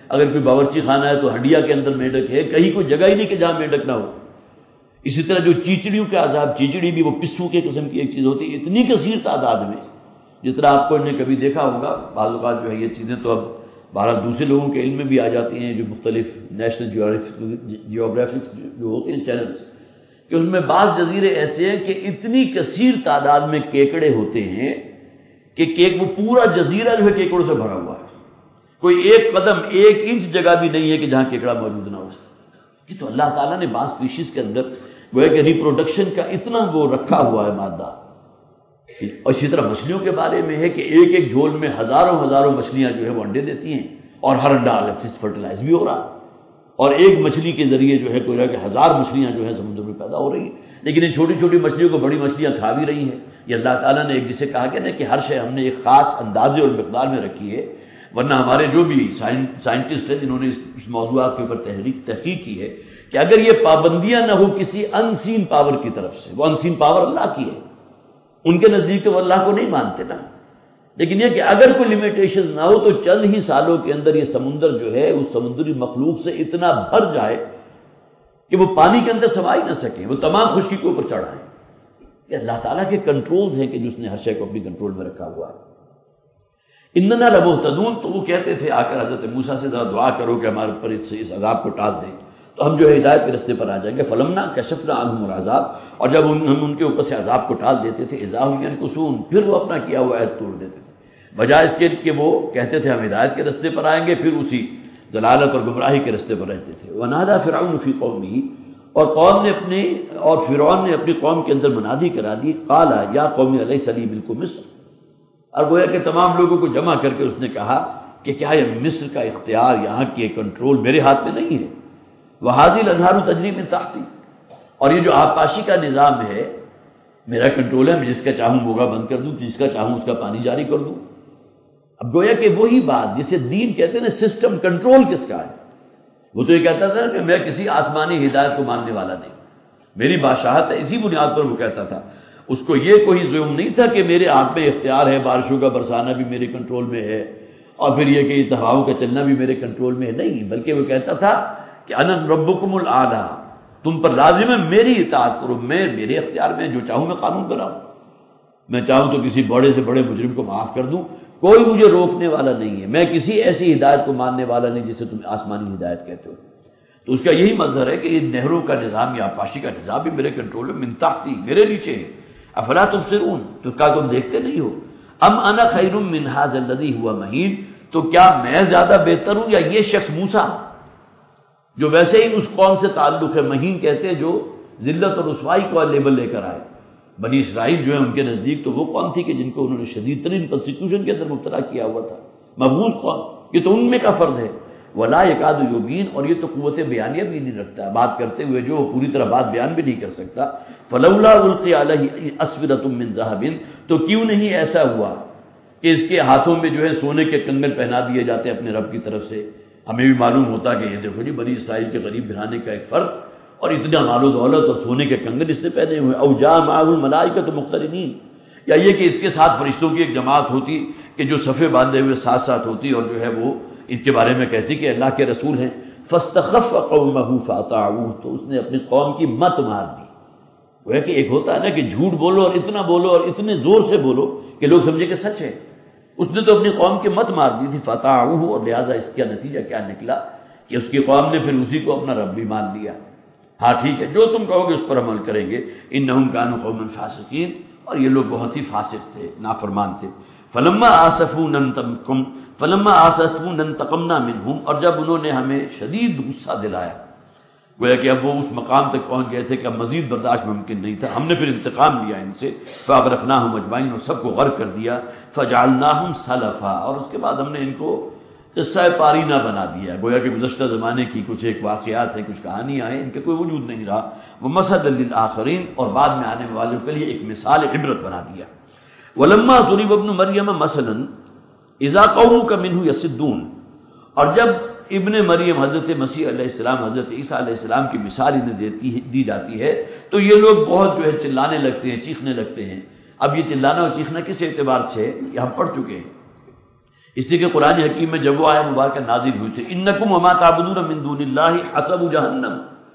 اگر کوئی باورچی خانہ ہے تو ہنڈیا کے اندر میڈک ہے، کہیں کوئی جگہ ہی نہیں کہ جہاں میڈک نہ ہو۔ اسی طرح جو چیچڑیوں کے عذاب، چیچڑی بھی وہ پسوں کے قسم کی ایک چیز ہوتی ہے، اتنی کثیر تعداد میں، جس طرح آپ کو نے کبھی دیکھا ہوگا، بعض اوقات جو ہے یہ چیزیں تو اب بہرحال دوسرے لوگوں کے علم میں بھی آ جاتی ہیں، جو مختلف نیشنل جیوگرافکس جو ہوتے ہیں چینلز، کہ اس میں بعض جزیرے ایسے ہیں کہ اتنی کثیر تعداد میں کیکڑے ہوتے ہیں کہ کیک وہ پورا جزیرہ جو ہے کیکڑوں سے بھرا ہوا ہے، کوئی ایک قدم ایک انچ جگہ بھی نہیں ہے کہ جہاں کیکڑا موجود نہ ہو۔ یہ تو اللہ تعالیٰ نے بعض اسپیشیز کے اندر وہ ہے کہ ریپروڈکشن کا اتنا وہ رکھا ہوا ہے مادہ۔ اور اسی طرح مچھلیوں کے بارے میں ہے کہ ایک ایک جھول میں ہزاروں ہزاروں مچھلیاں جو ہے وہ انڈے دیتی ہیں، اور ہر انڈا الگ سے فرٹیلائز بھی ہو رہا ہے، اور ایک مچھلی کے ذریعے جو ہے کوئی کہ ہزار مچھلیاں جو ہے سمندر میں پیدا ہو رہی ہیں، لیکن ان چھوٹی چھوٹی مچھلیوں کو بڑی مچھلیاں کھا بھی رہی ہیں۔ یہ اللہ تعالیٰ نے ایک جسے کہا کہ نا کہ ہر شے ہم نے ایک خاص اندازے اور مقدار میں رکھی ہے، ورنہ ہمارے جو بھی سائنٹسٹ ہیں جنہوں نے اس موضوعات کے اوپر تحریک تحقیق کی ہے کہ اگر یہ پابندیاں نہ ہو کسی انسین پاور کی طرف سے، وہ انسین پاور اللہ کی ہے، ان کے نزدیک تو وہ اللہ کو نہیں مانتے نا، لیکن یہ کہ اگر کوئی لمیٹیشن نہ ہو تو چند ہی سالوں کے اندر یہ سمندر جو ہے اس سمندری مخلوق سے اتنا بھر جائے کہ وہ پانی کے اندر سما ہی نہ سکیں، وہ تمام خشکی کے اوپر چڑھ آئیں۔ یہ اللہ تعالیٰ کے کنٹرولز ہیں کہ جس نے ہر شے کو اپنی کنٹرول میں رکھا ہوا ہے۔ اننا لمہتدون، تو وہ کہتے تھے آ کر حضرت موسیٰ سے ذرا دعا کرو کہ ہمارے اوپر اس اس عذاب کو ٹال دیں تو ہم جو ہے ہدایت کے رستے پر آ جائیں گے۔ فلما کشفنا عنہم العذاب، اور جب ہم ان کے اوپر سے عذاب کو ٹال دیتے تھے، اذا هم ينكثون، پھر وہ اپنا کیا ہوا عہد توڑ دیتے تھے، بجائے اس کے کہ وہ کہتے تھے ہم ہدایت کے رستے پر آئیں گے، پھر اسی ضلالت اور گمراہی کے رستے پر رہتے تھے۔ ونادى فرعون فی قومه، اور قوم نے اپنے اور فرعون نے اپنی قوم کے اندر منادی کرا دی، قال یا قوم الیس لی ملک مصر، اور گویا کہ تمام لوگوں کو جمع کر کے اس نے کہا کہ کیا یہ مصر کا اختیار، یہاں کے کنٹرول میرے ہاتھ میں نہیں ہے؟ وہذه الانہار تجری من تحتی، اور یہ جو آبپاشی کا نظام ہے میرا کنٹرول ہے، میں جس کا چاہوں بوگا بند کر دوں، جس کا چاہوں اس کا پانی جاری کر دوں۔ اب گویا کہ وہی بات جسے دین کہتے ہیں نا، سسٹم کنٹرول کس کا ہے؟ وہ تو یہ کہتا تھا کہ میں کسی آسمانی ہدایت کو ماننے والا نہیں، میری بادشاہت ہے، اسی بنیاد پر وہ کہتا تھا۔ اس کو یہ کوئی ظلم نہیں تھا کہ میرے ہاتھ میں اختیار ہے، بارشوں کا برسانا بھی میرے کنٹرول میں ہے، اور پھر یہ کہ ہواؤں کا چلنا بھی میرے کنٹرول میں ہے، نہیں، بلکہ وہ کہتا تھا کہ انا ربکم الاعلی، تم پر لازم ہے میری اطاعت کرو، میں میرے اختیار میں جو چاہوں میں قانون بناؤں، میں چاہوں تو کسی بڑے سے بڑے مجرم کو معاف کر دوں، کوئی مجھے روکنے والا نہیں ہے، میں کسی ایسی ہدایت کو ماننے والا نہیں جسے تم آسمانی ہدایت کہتے ہو۔ تو اس کا یہی مظہر ہے کہ یہ نہروں کا نظام یا آبپاشی کا نظام بھی میرے کنٹرول میں، من تحتی، میرے نیچے ہے۔ افلا تبصرون، تو کیا تم دیکھتے نہیں ہو؟ ام انا خیر من ھذا الذی هو مہین، تو کیا میں زیادہ بہتر ہوں یا یہ شخص موسیٰ جو ویسے ہی اس قوم سے تعلق ہے؟ مہین کہتے ہیں جو ذلت اور رسوائی کو لیبل لے کر آئے۔ بنی اسرائیل جو ہے ان کے نزدیک تو وہ قوم تھی کہ جن کو انہوں نے شدید ترین پرسیکیوشن کے اندر مبتلا کیا ہوا تھا، مبغوض قوم، یہ تو ان میں کا فرد ہے۔ ولا یکاد یبین، اور یہ تو قوت بیانیہ بھی نہیں رکھتا ہے، بات کرتے ہوئے جو پوری طرح بات بیان بھی نہیں کر سکتا۔ فلولا القی علیہ اسورۃ من ذہب، تو کیوں نہیں ایسا ہوا کہ اس کے ہاتھوں میں جو ہے سونے کے کنگن پہنا دیے جاتے اپنے رب کی طرف سے؟ ہمیں بھی معلوم ہوتا کہ یہ دیکھو جی بنی اسرائیل کے غریب گھرانے کا ایک فرد، اور اتنا مال و دولت اور سونے کے کنگن اس نے پہنے ہوئے۔ او جاء معه الملائکۃ مقترنین، یا یہ کہ اس کے ساتھ فرشتوں کی ایک جماعت ہوتی کہ جو صفے باندھے ہوئے ساتھ ساتھ ہوتی، اور جو ہے وہ ان کے بارے میں کہتی کہ اللہ کے رسول ہیں۔ فاستخف قومه فاطاعوه، تو اس نے اپنی قوم کی مت مار دی۔ وہ ہے کہ ایک ہوتا ہے نا کہ جھوٹ بولو اور اتنا بولو اور اتنے زور سے بولو کہ لوگ سمجھے کہ سچ ہے، اس نے تو اپنی قوم کی مت مار دی تھی، فاطاعوه، اور لہذا اس کا نتیجہ کیا نکلا کہ اس کی قوم نے پھر اسی کو اپنا رب بھی مان لیا۔ ہاں ٹھیک ہے، جو تم کہو گے اس پر عمل کریں گے۔ انہم کانوا قوما فاسقین، اور یہ لوگ بہت ہی فاسق تھے، نافرمان تھے۔ فلما آسفونا انتقم فلما آسفونا انتقمنا منہم، اور جب انہوں نے ہمیں شدید غصہ دلایا، گویا کہ اب وہ اس مقام تک پہنچ گئے تھے کہ اب مزید برداشت ممکن نہیں تھا، ہم نے پھر انتقام لیا ان سے۔ فاغرقناہم اجمعین، اور سب کو غرق کر دیا۔ فجعلناہم سلفا، اور اس کے بعد ہم نے ان کو قصہ پارینہ بنا دیا، گویا کہ گزشتہ زمانے کی کچھ ایک واقعات ہیں، کچھ کہانیاں ہیں، ان کا کوئی وجود نہیں رہا۔ ومثلا للآخرین، اور بعد میں آنے والوں کے لیے ایک مثال عبرت بنا دیا۔ ولما ضرب ابن مریم مثلا اذا قومک منہ یصدون، اور جب ابن مریم حضرت مسیح علیہ السلام، حضرت عیسیٰ علیہ السلام کی مثال انہیں دیتی دی جاتی ہے تو یہ لوگ بہت جو ہے چلانے لگتے ہیں، چیخنے لگتے ہیں۔ اب یہ چلانا اور چیخنا کس اعتبار سے ہے؟ یہ ہم پڑھ چکے ہیں اسی کے قرآن حکیم میں جب وہ آیت مبارکہ نازل ہوئی تھی انکم وما تعبدون من دون اللہ حسب جہنم،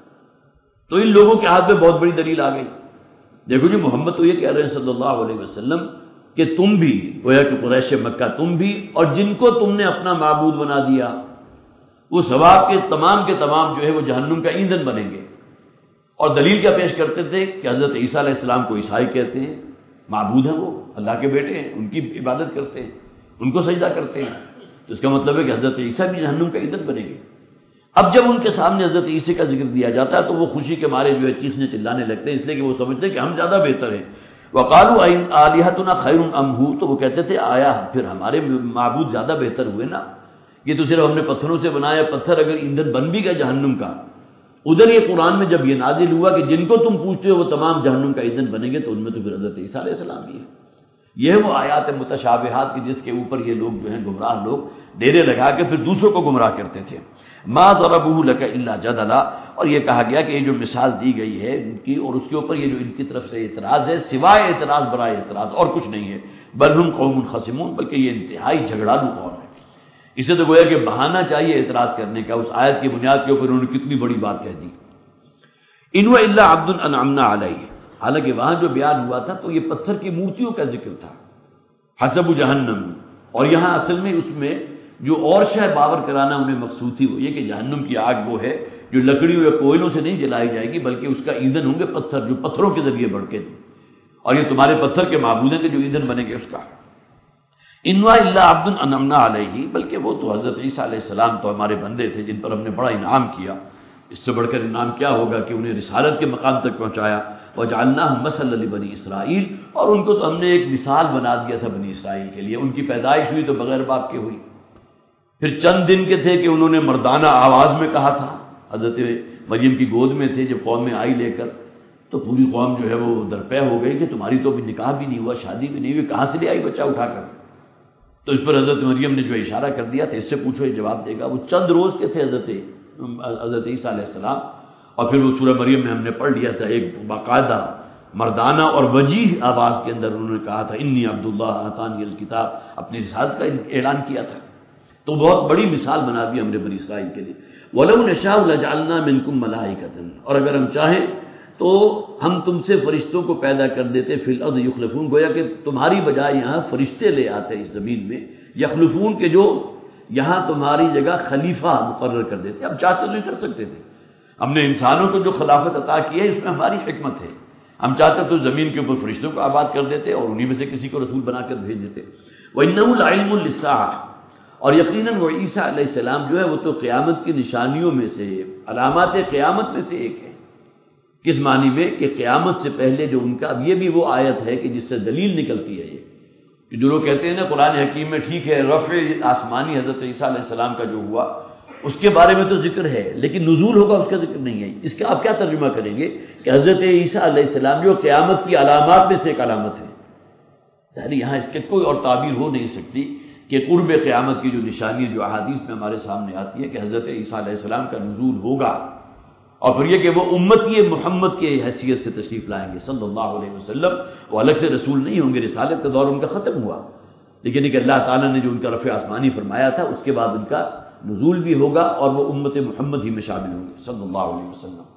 تو ان لوگوں کے ہاتھ میں بہت بڑی دلیل آ گئی. دیکھو جی محمد تو یہ کہہ رہے ہیں صلی اللہ علیہ وسلم کہ تم بھی گویا کہ قریش مکہ تم بھی اور جن کو تم نے اپنا معبود بنا دیا وہ ثواب کے تمام کے تمام جو ہے وہ جہنم کا ایندھن بنیں گے. اور دلیل کیا پیش کرتے تھے کہ حضرت عیسیٰ علیہ السلام کو عیسائی کہتے ہیں، معبود ہیں، وہ اللہ کے بیٹے ہیں، ان کی عبادت کرتے ہیں، ان کو سجدہ کرتے ہیں، تو اس کا مطلب ہے کہ حضرت عیسیٰ بھی جہنم کا ایندھن بنیں گے. اب جب ان کے سامنے حضرت عیسیٰ کا ذکر دیا جاتا ہے تو وہ خوشی کے مارے جو ہے چیخنے چلانے لگتے ہیں، اس لیے کہ وہ سمجھتے ہیں کہ ہم زیادہ بہتر ہیں. وقالوا آلہتنا خیر ام ہو، تو وہ کہتے تھے آیا پھر ہمارے معبود زیادہ بہتر ہوئے نا، یہ تو صرف ہم نے پتھروں سے بنایا، پتھر اگر ایندھن بن بھی گیا جہنم کا. ادھر یہ قرآن میں جب یہ نازل ہوا کہ جن کو تم پوچھتے ہو وہ تمام جہنم کا ایندھن بنیں گے، تو ان میں تو پھر حضرت عیسیٰ علیہ السلام بھی ہے. یہ وہ آیات متشابہات کی جس کے اوپر یہ لوگ جو ہیں گمراہ لوگ ڈیرے لگا کے پھر دوسروں کو گمراہ کرتے تھے. ما ضربوه لك الا جدلا، اور یہ کہا گیا کہ یہ جو مثال دی گئی ہے ان کی اور اس کے اوپر یہ جو ان کی طرف سے اعتراض ہے سوائے اعتراض برائے اعتراض اور کچھ نہیں ہے. بل هم قوم خصمون، بلکہ یہ انتہائی جھگڑالو قوم ہے. اسے تو گویا کہ بہانہ چاہیے اعتراض کرنے کا، اس آیت کی بنیاد کے اوپر انہوں نے کتنی بڑی بات کہہ دی. ان هو الا عبد انعمنا علیہ، حالانکہ وہاں جو بیان ہوا تھا تو یہ پتھر کی مورتیوں کا ذکر تھا حسب جہنم، اور یہاں اصل میں اس میں جو اور شے باور کرانا انہیں مقصود تھی وہ یہ کہ جہنم کی آگ وہ ہے جو لکڑیوں یا کوئلوں سے نہیں جلائی جائے گی بلکہ اس کا ایندھن ہوں گے پتھر، جو پتھروں کے ذریعے بڑھتے تھے، اور یہ تمہارے پتھر کے معبود ہیں کہ جو ایندھن بنے گے اس کا. انوا الا عبد انعمنا علیہ، بلکہ وہ تو حضرت عیسیٰ علیہ السلام تو ہمارے بندے تھے جن پر ہم نے بڑا انعام کیا. اس سے بڑھ کر انعام کیا ہوگا کہ انہیں رسالت کے مقام تک پہنچایا. وجعلناہم مثلا لبنی اسرائیل، اور ان کو تو ہم نے ایک مثال بنا دیا تھا بنی اسرائیل کے لیے. ان کی پیدائش ہوئی تو بغیر باپ کے ہوئی، پھر چند دن کے تھے کہ انہوں نے مردانہ آواز میں کہا تھا، حضرت مریم کی گود میں تھے جب قوم میں آئی لے کر، تو پوری قوم جو ہے وہ درپے ہو گئی کہ تمہاری تو ابھی نکاح بھی نہیں ہوا، شادی بھی نہیں ہوئی، کہاں سے لے آئی بچہ اٹھا کر. تو اس پر حضرت مریم نے جو اشارہ کر دیا تھا اس سے پوچھو یہ جواب دے گا. وہ چند روز کے تھے حضرت حضرت عیسیٰ علیہ السلام، اور پھر وہ سورہ مریم میں ہم نے پڑھ لیا تھا ایک باقاعدہ مردانہ اور وجیح آواز کے اندر انہوں نے کہا تھا انی عبداللہ آتانی الکتاب، اپنی رسالت کا اعلان کیا تھا. تو بہت بڑی مثال بنا دی ہم نے بنی اسرائیل کے لیے. وَلَوْ نَشَاءُ لَجَعَلْنَا مِنْكُمْ مَلَائِكَةً، اور اگر ہم چاہیں تو ہم تم سے فرشتوں کو پیدا کر دیتے فی الارض یخلفون، گویا کہ تمہاری بجائے یہاں فرشتے لے آتے اس زمین میں، یخلفون کے جو یہاں تمہاری جگہ خلیفہ مقرر کر دیتے. اب چاہتے تو نہیں کر سکتے تھے، ہم نے انسانوں کو جو خلافت عطا کی ہے اس میں ہماری حکمت ہے. ہم چاہتے تو زمین کے اوپر فرشتوں کو آباد کر دیتے اور انہی میں سے کسی کو رسول بنا کر بھیج دیتے. وَإِنَّهُ لَعِلْمٌ لِلسَّاعَةِ، اور یقیناً وہ عیسیٰ علیہ السلام جو ہے وہ تو قیامت کی نشانیوں میں سے، علامات قیامت میں سے ایک ہے. کس معنی میں کہ قیامت سے پہلے جو ان کا، اب یہ بھی وہ آیت ہے کہ جس سے دلیل نکلتی ہے یہ کہ جو لوگ کہتے ہیں نا قرآن حکیم میں ٹھیک ہے رفع آسمانی حضرت عیسیٰ علیہ السلام کا جو ہوا اس کے بارے میں تو ذکر ہے لیکن نزول ہوگا اس کا ذکر نہیں ہے. اس کا آپ کیا ترجمہ کریں گے کہ حضرت عیسیٰ علیہ السلام جو قیامت کی علامات میں سے ایک علامت ہے. ظاہر یہاں اس کے کوئی اور تعبیر ہو نہیں سکتی کہ قرب قیامت کی جو نشانی جو احادیث میں ہمارے سامنے آتی ہے کہ حضرت عیسیٰ علیہ السلام کا نزول ہوگا، اور پھر یہ کہ وہ امتی محمد کی حیثیت سے تشریف لائیں گے صلی اللہ علیہ وسلم. وہ الگ سے رسول نہیں ہوں گے، رسالت کا دور ان کا ختم ہوا، لیکن کہ اللہ تعالیٰ نے جو ان کا رفع آسمانی فرمایا تھا اس کے بعد ان کا نزول بھی ہوگا اور وہ امت محمد ہی میں شامل ہوں گے صلی اللہ علیہ وسلم.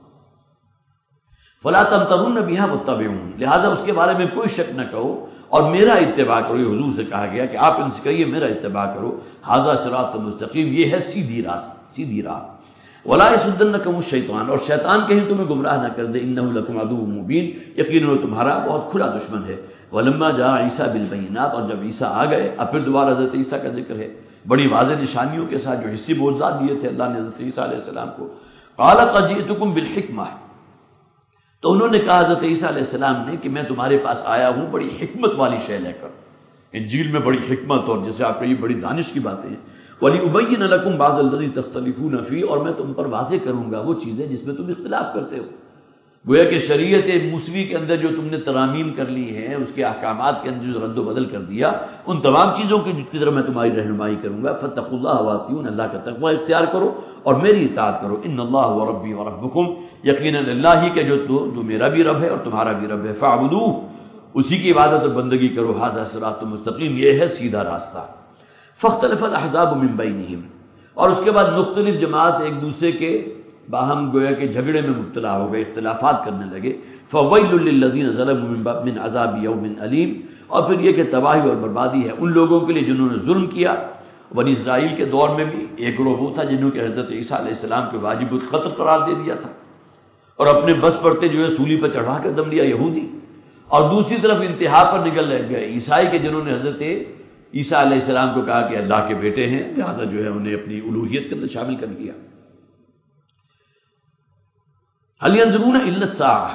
فلا تمترون بها واتبعون، لہذا اس کے بارے میں کوئی شک نہ کہو اور میرا اتباع کرو. یہ حضور سے کہا گیا کہ آپ ان سے کہیے میرا اتباع کرو. ھذا صراط مستقیم، یہ ہے سیدھی راہ، سیدھی راہ. ولا يصدنكم الشیطان، اور شیطان کہیں تمہیں گمراہ نہ کر دے. انه لكم عدو مبین، یقیناً وہ تمہارا بہت کھلا دشمن ہے. ولما جاء عیسیٰ بالبینات، اور جب عیسیٰ آ گئے، اب پھر دوبارہ حضرت عیسیٰ کا ذکر ہے بڑی واضح نشانیوں کے ساتھ جو حصی معجزات دیے تھے اللہ نے حضرت عیسیٰ علیہ السلام کو. قال قد جئتكم بالحکمہ، تو انہوں نے کہا حضرت عیسیٰ علیہ السلام نے کہ میں تمہارے پاس آیا ہوں بڑی حکمت والی شے لے کر. انجیل میں بڑی حکمت اور جیسے آپ کہیے بڑی دانش کی باتیں ہیں. وَلِأُبَيِّنَ لَكُمْ بَعْضَ الَّذِي تَخْتَلِفُونَ فِيهِ، اور میں تم پر واضح کروں گا وہ چیزیں جس میں تم اختلاف کرتے ہو. گویا کہ شریعت موسوی کے اندر جو تم نے ترامیم کر لی ہیں، اس کے احکامات کے اندر جو رد و بدل کر دیا، ان تمام چیزوں کی جس کی طرف میں تمہاری رہنمائی کروں گا. فَاتَّقُوا اللَّهَ وَأَطِيعُونِ، اللہ کا تقوی اختیار کرو اور میری اطاعت کرو. ان اللہ هو ربی وربکم، یقیناً اللہ ہی کے جو جو میرا بھی رب ہے اور تمہارا بھی رب ہے. فَاعْبُدُوهُ، اسی کی عبادت اور بندگی کرو. ھذا صراط مستقیم، یہ ہے سیدھا راستہ. فاختلف الاحزاب من بینہم، اور اس کے بعد مختلف جماعت ایک دوسرے کے باہم گویا کہ جھگڑے میں مبتلا ہو گئے، اختلافات کرنے لگے۔ فویل للذین ظلموا من عذاب یوم علیم، اور پھر یہ کہ تباہی اور بربادی ہے ان لوگوں کے لیے جنہوں نے ظلم کیا۔ بنی اسرائیل کے دور میں بھی ایک گروہ وہ تھا جنہوں کے حضرت عیسیٰ علیہ السلام کے واجب القتل قرار دے دیا تھا اور اپنے بس پڑتے جو ہے سولی پر چڑھا کر دم لیا یہودی، اور دوسری طرف انتہا پر نکل گئے عیسائی کے جنہوں نے حضرت عیسیٰ علیہ السلام کو کہا کہ اللہ کے بیٹے ہیں، لہٰذا جو ہے انہیں اپنی الوہیت کے اندر شامل کر دیا۔ هل ينظرون الا الساعة،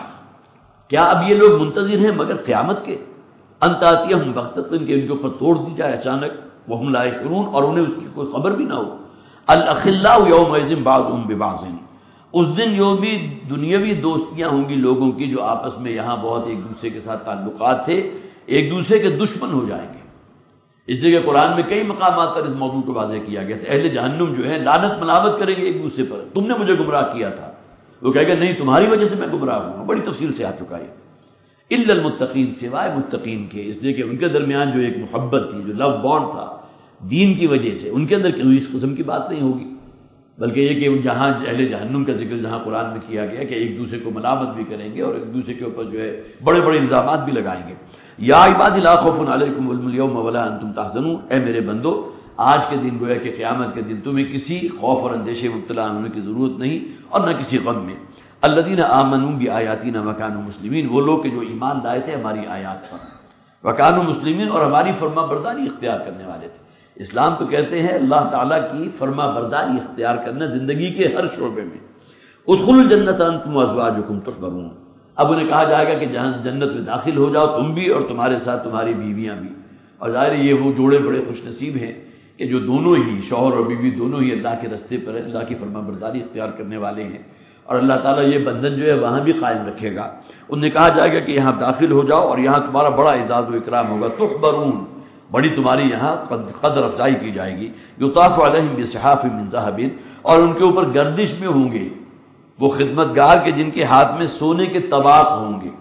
کیا اب یہ لوگ منتظر ہیں مگر قیامت کے؟ ان تأتیہم بغتۃ، کہ ان کے اوپر توڑ دی جائے اچانک، وہم لا یشعرون، اور انہیں اس کی کوئی خبر بھی نہ ہو۔ الاخلاء یومئذ بعضهم ببعض، اس دن جو بھی دنیاوی دوستیاں ہوں گی لوگوں کی جو آپس میں یہاں بہت ایک دوسرے کے ساتھ تعلقات تھے، ایک دوسرے کے دشمن ہو جائیں گے۔ اس لیے کہ قرآن میں کئی مقامات پر اس موضوع کو واضح کیا گیا تھا۔ اہل جہنم جو ہے لعنت ملامت کریں گے ایک دوسرے پر، تم نے مجھے گمراہ کیا تھا، وہ کہے گا نہیں تمہاری وجہ سے میں گمراہ ہوں۔ بڑی تفصیل سے آ چکا ہے۔ الا المتقین، سوائے متقین کے، اس لیے کہ ان کے درمیان جو ایک محبت تھی، جو لو بانڈ تھا دین کی وجہ سے، ان کے اندر کوئی اس قسم کی بات نہیں ہوگی، بلکہ یہ کہ جہاں اہل جہنم کا ذکر جہاں قرآن میں کیا گیا کہ ایک دوسرے کو ملامت بھی کریں گے اور ایک دوسرے کے اوپر جو ہے بڑے بڑے الزامات بھی لگائیں گے۔ یا عباد لا خوف علیکم اليوم ولا انتم تحزنون، اے میرے بندو آج کے دن گویا کہ قیامت کے دن تمہیں کسی خوف اور اندیشے میں مبتلا ہونے کی ضرورت نہیں اور نہ کسی غم میں۔ الذین آمنوا بآیاتنا وکانوا مسلمین، وہ لوگ کہ جو ایمان لائے تھے ہماری آیات پر، وکانوا مسلمین، اور ہماری فرما برداری اختیار کرنے والے تھے۔ اسلام تو کہتے ہیں اللہ تعالیٰ کی فرما برداری اختیار کرنا زندگی کے ہر شعبے میں۔ ادخلوا الجنۃ انتم وازواجکم تحبرون، اب انہیں کہا جائے گا کہ جہاں جنت میں داخل ہو جاؤ تم بھی اور تمہارے ساتھ تمہاری بیویاں بھی، اور ظاہر ہے یہ وہ جوڑے بڑے خوش نصیب ہیں کہ جو دونوں ہی شوہر اور بیوی دونوں ہی اللہ کے رستے پر اللہ کی فرما برداری اختیار کرنے والے ہیں، اور اللہ تعالیٰ یہ بندھن جو ہے وہاں بھی قائم رکھے گا۔ انہیں کہا جائے گا کہ یہاں داخل ہو جاؤ اور یہاں تمہارا بڑا اعزاز و اکرام ہوگا، تحبرون، بڑی تمہاری یہاں قدر افزائی کی جائے گی۔ یطاف علیہم بصحاف من ذہب، اور ان کے اوپر گردش میں ہوں گے وہ خدمتگار کے جن کے ہاتھ میں سونے کے طباق ہوں گے۔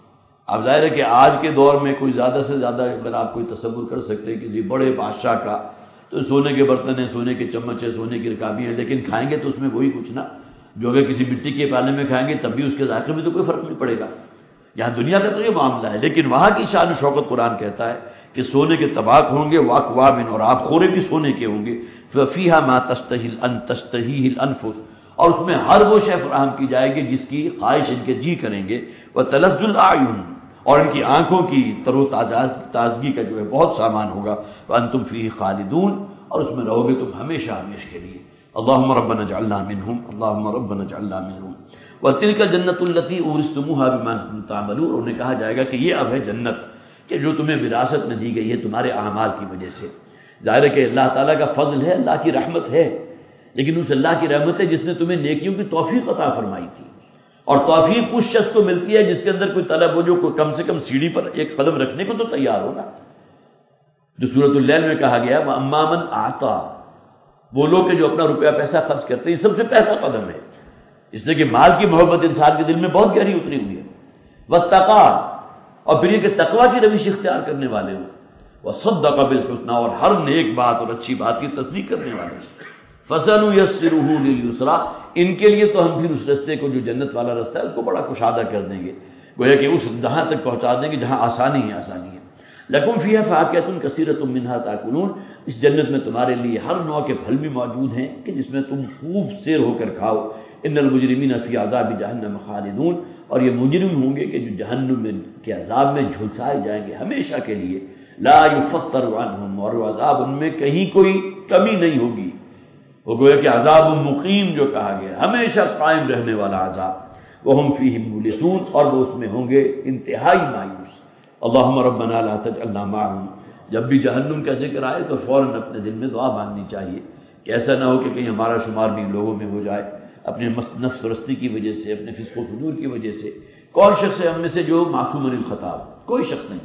اب ظاہر ہے کہ آج کے دور میں کوئی زیادہ سے زیادہ اگر آپ کوئی تصور کر سکتے ہیں کسی بڑے بادشاہ کا، تو سونے کے برتن ہیں، سونے کے چمچ ہیں، سونے کی رکابی ہیں، لیکن کھائیں گے تو اس میں وہی کچھ نا جو اگر کسی مٹی کے پیالے میں کھائیں گے تب بھی اس کے ذائقے میں تو کوئی فرق نہیں پڑے گا۔ یہاں دنیا کا تو یہ معاملہ ہے، لیکن وہاں کی شان و شوکت قرآن کہتا ہے کہ سونے کے طباق ہوں گے، واکواب، اور آپ خورے بھی سونے کے ہوں گے، فیہا ما تشتہی تشتہیہ الانفس، اور اس میں ہر وہ شے فراہم کی جائے گی جس کی خواہش ان کے جی کریں گے، وتلذ الاعین، اور ان کی آنکھوں کی تر و تازگی کا جو ہے بہت سامان ہوگا، وانتم فیہ خالدون، اور اس میں رہو گے تم ہمیشہ ہمیشہ کے لیے۔ اللہم ربنا اجعلنا منہم، اللہم ربنا اجعلنا منہم۔ وتلک الجنۃ التی اورثتموها بما کنتم تعملون، اور انہیں کہا جائے گا کہ یہ اب ہے جنت کہ جو تمہیں وراثت میں دی گئی ہے تمہارے اعمال کی وجہ سے۔ ظاہر ہے کہ اللہ تعالیٰ کا فضل ہے، اللہ کی رحمت ہے، لیکن اس اللہ کی رحمت ہے جس نے تمہیں نیکیوں کی توفیق عطا فرمائی تھی، اور توفیق اس شخص کو ملتی ہے جس کے اندر کوئی طلب ہو، جو کم سے کم سیڑھی پر ایک قدم رکھنے کو تو تیار ہوگا۔ جو سورۃ اللیل میں کہا گیا وَأَمَّا مَنْ أَعْطَىٰ، وہ لوگ کہ جو اپنا روپیہ پیسہ خرچ کرتے ہیں، یہ سب سے پہلا قدم ہے، اس لیے کہ مال کی محبت انسان کے دل میں بہت گہری اتری ہوئی ہے۔ وَاتَّقَىٰ، اور پھر یہ کہ تقویٰ کی روش اختیار کرنے والے ہوں، وَصَدَّقَ بِالْحُسْنَىٰ، اور ہر نیک بات اور اچھی بات کی تصدیق کرنے والے ہیں۔ فَسَنُيَسِّرُهُ لِلْيُسْرَىٰ، ان کے لیے تو ہم پھر اس رستے کو جو جنت والا رستہ ہے اس کو بڑا کشادہ کر دیں گے، گویا کہ اس جہاں تک پہنچا دیں گے جہاں آسانی ہے آسانی ہے۔ لَكُمْ فِيهَا فَاكِهَةٌ كَثِيرَةٌ مِّنْهَا تَأْكُلُونَ، اس جنت میں تمہارے لیے ہر نوع کے پھل بھی موجود ہیں کہ جس میں تم خوب سیر ہو کر کھاؤ۔ ان المجرمین فی عذاب جہنم خالدون، اور یہ مجرم ہوں گے کہ جو جہنم میں کے عذاب میں جھلسائے جائیں گے ہمیشہ کے لیے۔ لا یفتر عنہم، اور وہ عذاب ان میں کہیں کوئی کمی نہیں ہوگی، وہ گویا کہ عذاب مقیم جو کہا گیا ہمیشہ قائم رہنے والا عذاب۔ وہم فیہ مبلسون، اور وہ اس میں ہوں گے انتہائی مایوس۔ اللہم ربنا لا تجعلنا معہم، جب بھی جہنم کا ذکر آئے تو فوراً اپنے دل میں دعا مانگنی چاہیے کہ ایسا نہ ہو کہ کہیں ہمارا شمار بھی لوگوں میں ہو جائے، اپنے نفس پرستی کی وجہ سے، اپنے فسق و فجور کی وجہ سے۔ کون شخص ہے ہم میں سے جو معصوم عن الخطا؟ کوئی شخص نہیں۔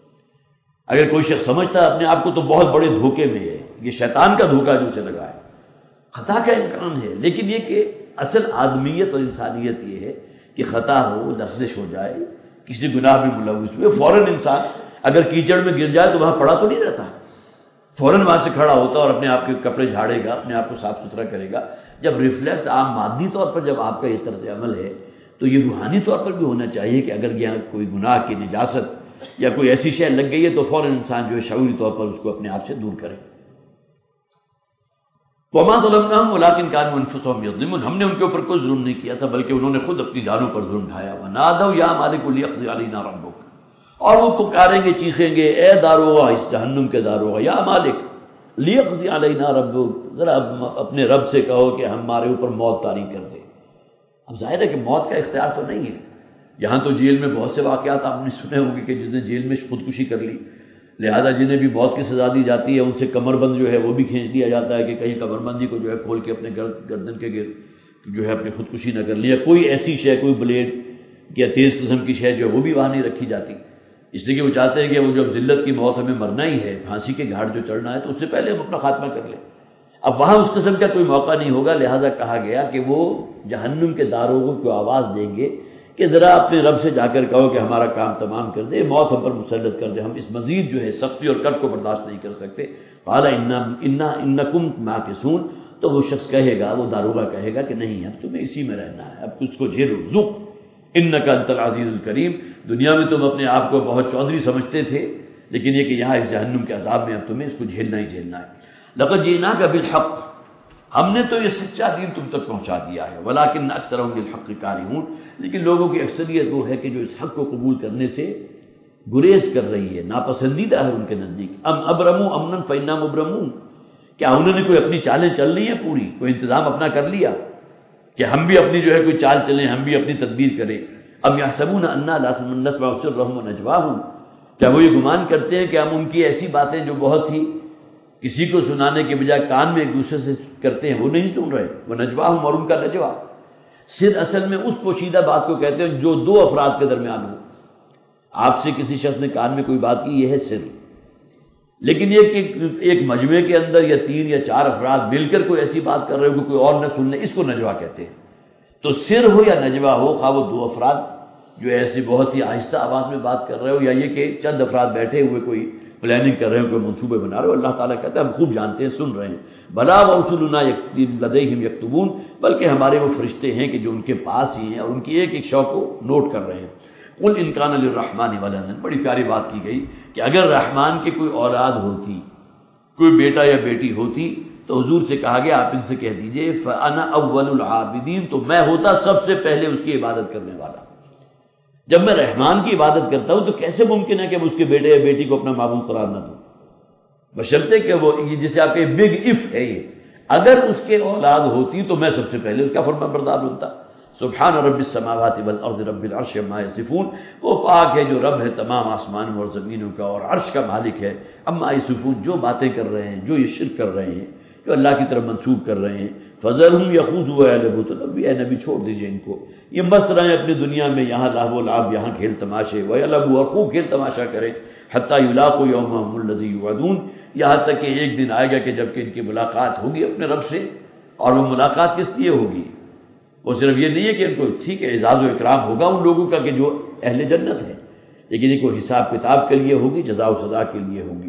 اگر کوئی شخص سمجھتا ہے اپنے آپ کو تو بہت بڑے دھوکے میں ہے، یہ شیطان کا دھوکہ جو اسے لگا ہے، خطا کا امکان ہے، لیکن یہ کہ اصل آدمیت اور انسانیت یہ ہے کہ خطا ہو، لغزش ہو جائے، کسی گناہ میں ملوث ہوئے، فوراً انسان اگر کیچڑ میں گر جائے تو وہاں پڑا تو نہیں رہتا، فوراً وہاں سے کھڑا ہوتا اور اپنے آپ کے کپڑے جھاڑے گا، اپنے آپ کو صاف ستھرا کرے گا۔ جب ریفلیکس عام مادی طور پر جب آپ کا یہ طرز عمل ہے تو یہ روحانی طور پر بھی ہونا چاہیے کہ اگر یہاں کوئی گناہ کی نجاست یا کوئی ایسی شے لگ گئی ہے تو فوراً انسان جو ہے شعوری طور پر اس کو اپنے آپ سے دور کرے۔ وَمَا ظَلَمْنَاهُمْ وَلَٰكِن كَانُوا أَنفُسَهُمْ يَظْلِمُونَ، ہم نے ان کے اوپر کوئی ظلم نہیں کیا تھا بلکہ انہوں نے خود اپنی جانوں پر ظلم ڈھایا۔ وَنَادَوْا يَا مَالِكُ لِيَقْضِ عَلَيْنَا رَبُّكَ، اور وہ پکاریں گے چیخیں گے، اے داروغہ اس جہنم کے داروغہ، یا مالک لیقضی علینا ربک، ذرا اپنے رب سے کہو کہ ہمارے اوپر موت طاری کر دے۔ اب ظاہر ہے کہ موت کا اختیار تو نہیں ہے، یہاں تو جیل میں بہت سے واقعات آپ نے سنے ہوں گے کہ جس نے جیل میں خودکشی کر لی، لہذا جنہیں بھی موت کی سزا دی جاتی ہے ان سے کمر بند جو ہے وہ بھی کھینچ لیا جاتا ہے کہ کہیں کمر بندی کو جو ہے کھول کے اپنے گردن کے گرد جو ہے اپنی خودکشی نہ کر لیا، کوئی ایسی شے، کوئی بلیڈ یا تیز قسم کی شے جو ہے وہ بھی وہاں نہیں رکھی جاتی، اس لیے کہ وہ چاہتے ہیں کہ وہ جب ذلت کی موت ہمیں مرنا ہی ہے، پھانسی کے گھاٹ جو چڑھنا ہے تو اس سے پہلے ہم اپنا خاتمہ کر لیں۔ اب وہاں اس قسم کا کوئی موقع نہیں ہوگا، لہذا کہا گیا کہ وہ جہنم کے داروغوں کو آواز دیں گے کہ ذرا اپنے رب سے جا کر کہو کہ ہمارا کام تمام کر دے، موت ہم پر مسلط کر دے، ہم اس مزید جو ہے سختی اور کٹ کو برداشت نہیں کر سکتے۔ قال انا انا انکم ماکثون، تو وہ شخص کہے گا، وہ داروغہ کہے گا کہ نہیں اب تمہیں اسی میں رہنا ہے، اب کچھ کو جھیلو، ذوق انک انت العزیز الکریم، دنیا میں تم اپنے آپ کو بہت چودھری سمجھتے تھے لیکن یہ کہ یہاں اس جہنم کے عذاب میں اب تمہیں اس کو جھیلنا ہی جھیلنا ہے۔ لقد جئناک بالحق، ہم نے تو یہ سچا دین تم تک پہنچا دیا ہے، ولکن اکثرهم للحق کارہون، لیکن لوگوں کی اکثریت وہ ہے کہ جو اس حق کو قبول کرنے سے گریز کر رہی ہے، ناپسندیدہ ہے ان کے نزدیک۔ ام ابرموا امنا فانا مبرمون، کیا انہوں نے کوئی اپنی چالیں چل لی ہیں، پوری کوئی انتظام اپنا کر لیا کہ ہم بھی اپنی جو ہے کوئی چال چلیں، ہم بھی اپنی تدبیر کریں۔ ام یحسبون انا لا نسمع سرهم ونجواهم، کیا وہ یہ گمان کرتے ہیں کہ ہم ان کی ایسی باتیں جو بہت ہی کسی کو سنانے کے بجائے کان میں ایک دوسرے سے کرتے ہیں وہ نہیں سن رہے؟ وہ نجواہم، اور ان کا نجوا سر اصل میں اس پوشیدہ بات کو کہتے ہیں جو دو افراد کے درمیان ہو۔ آپ سے کسی شخص نے کان میں کوئی بات کی، یہ ہے سر، لیکن یہ کہ ایک مجمع کے اندر یا تین یا چار افراد مل کر کوئی ایسی بات کر رہے ہو کہ کوئی اور نہ سن لے، اس کو نجوا کہتے ہیں۔ تو سر ہو یا نجوا ہو، خواہ وہ دو افراد جو ایسی بہت ہی آہستہ آواز میں بات کر رہے ہو یا یہ کہ چند افراد بیٹھے ہوئے کوئی پلاننگ کر رہے ہیں، کوئی منصوبے بنا رہے ہو، اللہ تعالیٰ کہتا ہے ہم خوب جانتے ہیں، سن رہے ہیں۔ بلا ورسلنا لدیہم یکتبون، بلکہ ہمارے وہ فرشتے ہیں کہ جو ان کے پاس ہی ہیں اور ان کی ایک ایک شو کو نوٹ کر رہے ہیں۔ قل ان کان للرحمن ولد، بڑی پیاری بات کی گئی کہ اگر رحمان کی کوئی اولاد ہوتی، کوئی بیٹا یا بیٹی ہوتی تو حضور سے کہا گیا آپ ان سے کہہ دیجئے فانا اول العابدین، تو میں ہوتا سب سے پہلے اس کی عبادت کرنے والا۔ جب میں رحمان کی عبادت کرتا ہوں تو کیسے ممکن ہے کہ میں اس کے بیٹے یا بیٹی کو اپنا معبود قرار نہ دوں، بشرطے کہ وہ جسے آپ کے بگ اف ہے، یہ اگر اس کے اولاد ہوتی تو میں سب سے پہلے اس کا فرمان بردار ہوتا۔ سبحان رب السماوات والارض رب العرش عما یصفون، وہ پاک ہے جو رب ہے تمام آسمانوں اور زمینوں کا اور عرش کا مالک ہے، عما یصفون، جو باتیں کر رہے ہیں، جو یہ شرک کر رہے ہیں، جو اللہ کی طرف منسوب کر رہے ہیں۔ فذرهم یخوضوا ویلعبوا، تو نبی اے نبی چھوڑ دیجئے ان کو، یہ مست رہیں اپنی دنیا میں، یہاں لہو و لعب، یہاں کھیل تماشے، ویلعبوا، اور خوب کھیل تماشا کریں، حتی یلاقوا یومهم الذی یوعدون، یہاں تک کہ ایک دن آئے گا کہ جب کہ ان کی ملاقات ہوگی اپنے رب سے، اور وہ ملاقات کس لیے ہوگی؟ وہ صرف یہ نہیں ہے کہ ان کو ٹھیک ہے اعزاز و اکرام ہوگا ان لوگوں کا کہ جو اہل جنت ہے، لیکن ان کو حساب کتاب کے لیے ہوگی، جزا و سزا کے لیے ہوگی۔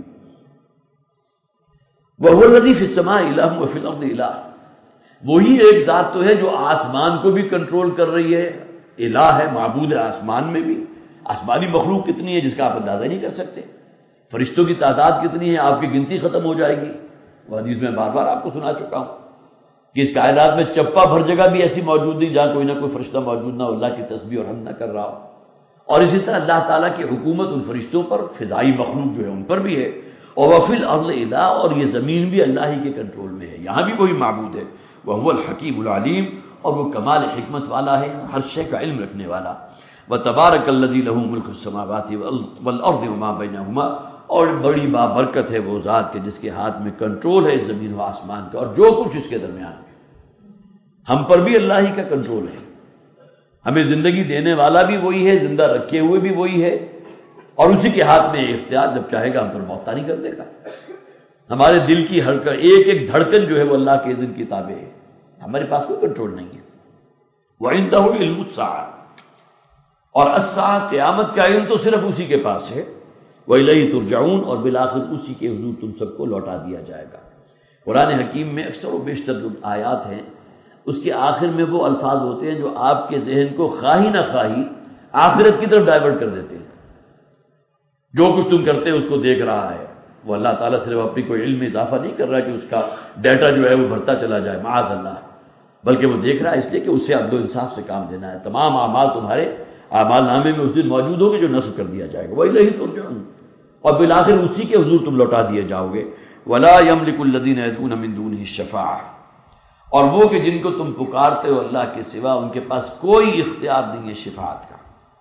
وَهُوَ الَّذِي فِي السَّمَاءِ إِلَٰهٌ وَفِي الْأَرْضِ إِلَٰهٌ، وہی ایک ذات تو ہے جو آسمان کو بھی کنٹرول کر رہی ہے، الہ ہے، معبود ہے آسمان میں بھی۔ آسمانی مخلوق کتنی ہے جس کا آپ اندازہ نہیں کر سکتے، فرشتوں کی تعداد کتنی ہے آپ کی گنتی ختم ہو جائے گی، وہ حدیث میں بار بار آپ کو سنا چکا ہوں کہ اس کائنات میں چپا بھر جگہ بھی ایسی موجود نہیں جہاں کوئی نہ کوئی فرشتہ موجود نہ ہو، اللہ کی تسبیح اور حمد نہ کر رہا ہو۔ اور اسی طرح اللہ تعالیٰ کی حکومت ان فرشتوں پر، فضائی مخلوق جو ہے ان پر بھی ہے، اور وفی الارض الہ، اور یہ زمین بھی اللہ ہی کے کنٹرول میں ہے، یہاں بھی وہی معبود ہے۔ وہو الحکیم العلیم، اور وہ کمال حکمت والا ہے، ہر شے کا علم رکھنے والا۔ وتبارک الذی لہ ملک السماوات والارض وما بینہما، اور بڑی بابرکت ہے وہ ذات کے جس کے ہاتھ میں کنٹرول ہے زمین و آسمان کا اور جو کچھ اس کے درمیان ہے۔ ہم پر بھی اللہ ہی کا کنٹرول ہے، ہمیں زندگی دینے والا بھی وہی ہے، زندہ رکھے ہوئے بھی وہی ہے، اور اسی کے ہاتھ میں اختیار، جب چاہے گا ہم پر موت طاری کر دے گا۔ ہمارے دل کی حرکت، ایک ایک دھڑکن جو ہے وہ اللہ کے اذن کی تابع ہے، ہمارے پاس کوئی کنٹرول نہیں ہے۔ وَعِندَهُ عِلْمُ السَّاعَةِ، اور الساعہ قیامت کا علم تو صرف اسی کے پاس ہے۔ وَإِلَيْهِ تُرْجَعُونَ، اور بالآخر اسی کے حضور تم سب کو لوٹا دیا جائے گا۔ قرآن حکیم میں اکثر و بیشتر جو آیات ہیں اس کے آخر میں وہ الفاظ ہوتے ہیں جو آپ کے ذہن کو خواہی نہ خواہی آخرت کی طرف ڈائیورٹ کر دیتے ہیں۔ جو کچھ تم کرتے ہیں اس کو دیکھ رہا ہے، وہ اللہ تعالیٰ صرف اپنی کوئی علم میں اضافہ نہیں کر رہا کہ اس کا ڈیٹا جو ہے وہ بڑھتا چلا جائے، معاذ اللہ، بلکہ وہ دیکھ رہا ہے اس لیے کہ اس سے عدل و انصاف سے کام دینا ہے۔ تمام اعمال تمہارے اعمال نامے میں اس دن موجود ہوں گے جو نصب کر دیا جائے گا، وَإِلَيْهِ تُرْجَعُونَ، اور بالآخر اسی کے حضور تم لوٹا دیے جاؤ گے۔ وَلَا يَمْلِكُ الَّذِينَ يَدْعُونَ مِن دُونِهِ الشَّفَاعَةَ، اور وہ کہ جن کو تم پکارتے ہو اللہ کے سوا ان کے پاس کوئی اختیار نہیں ہے شفاعت کا۔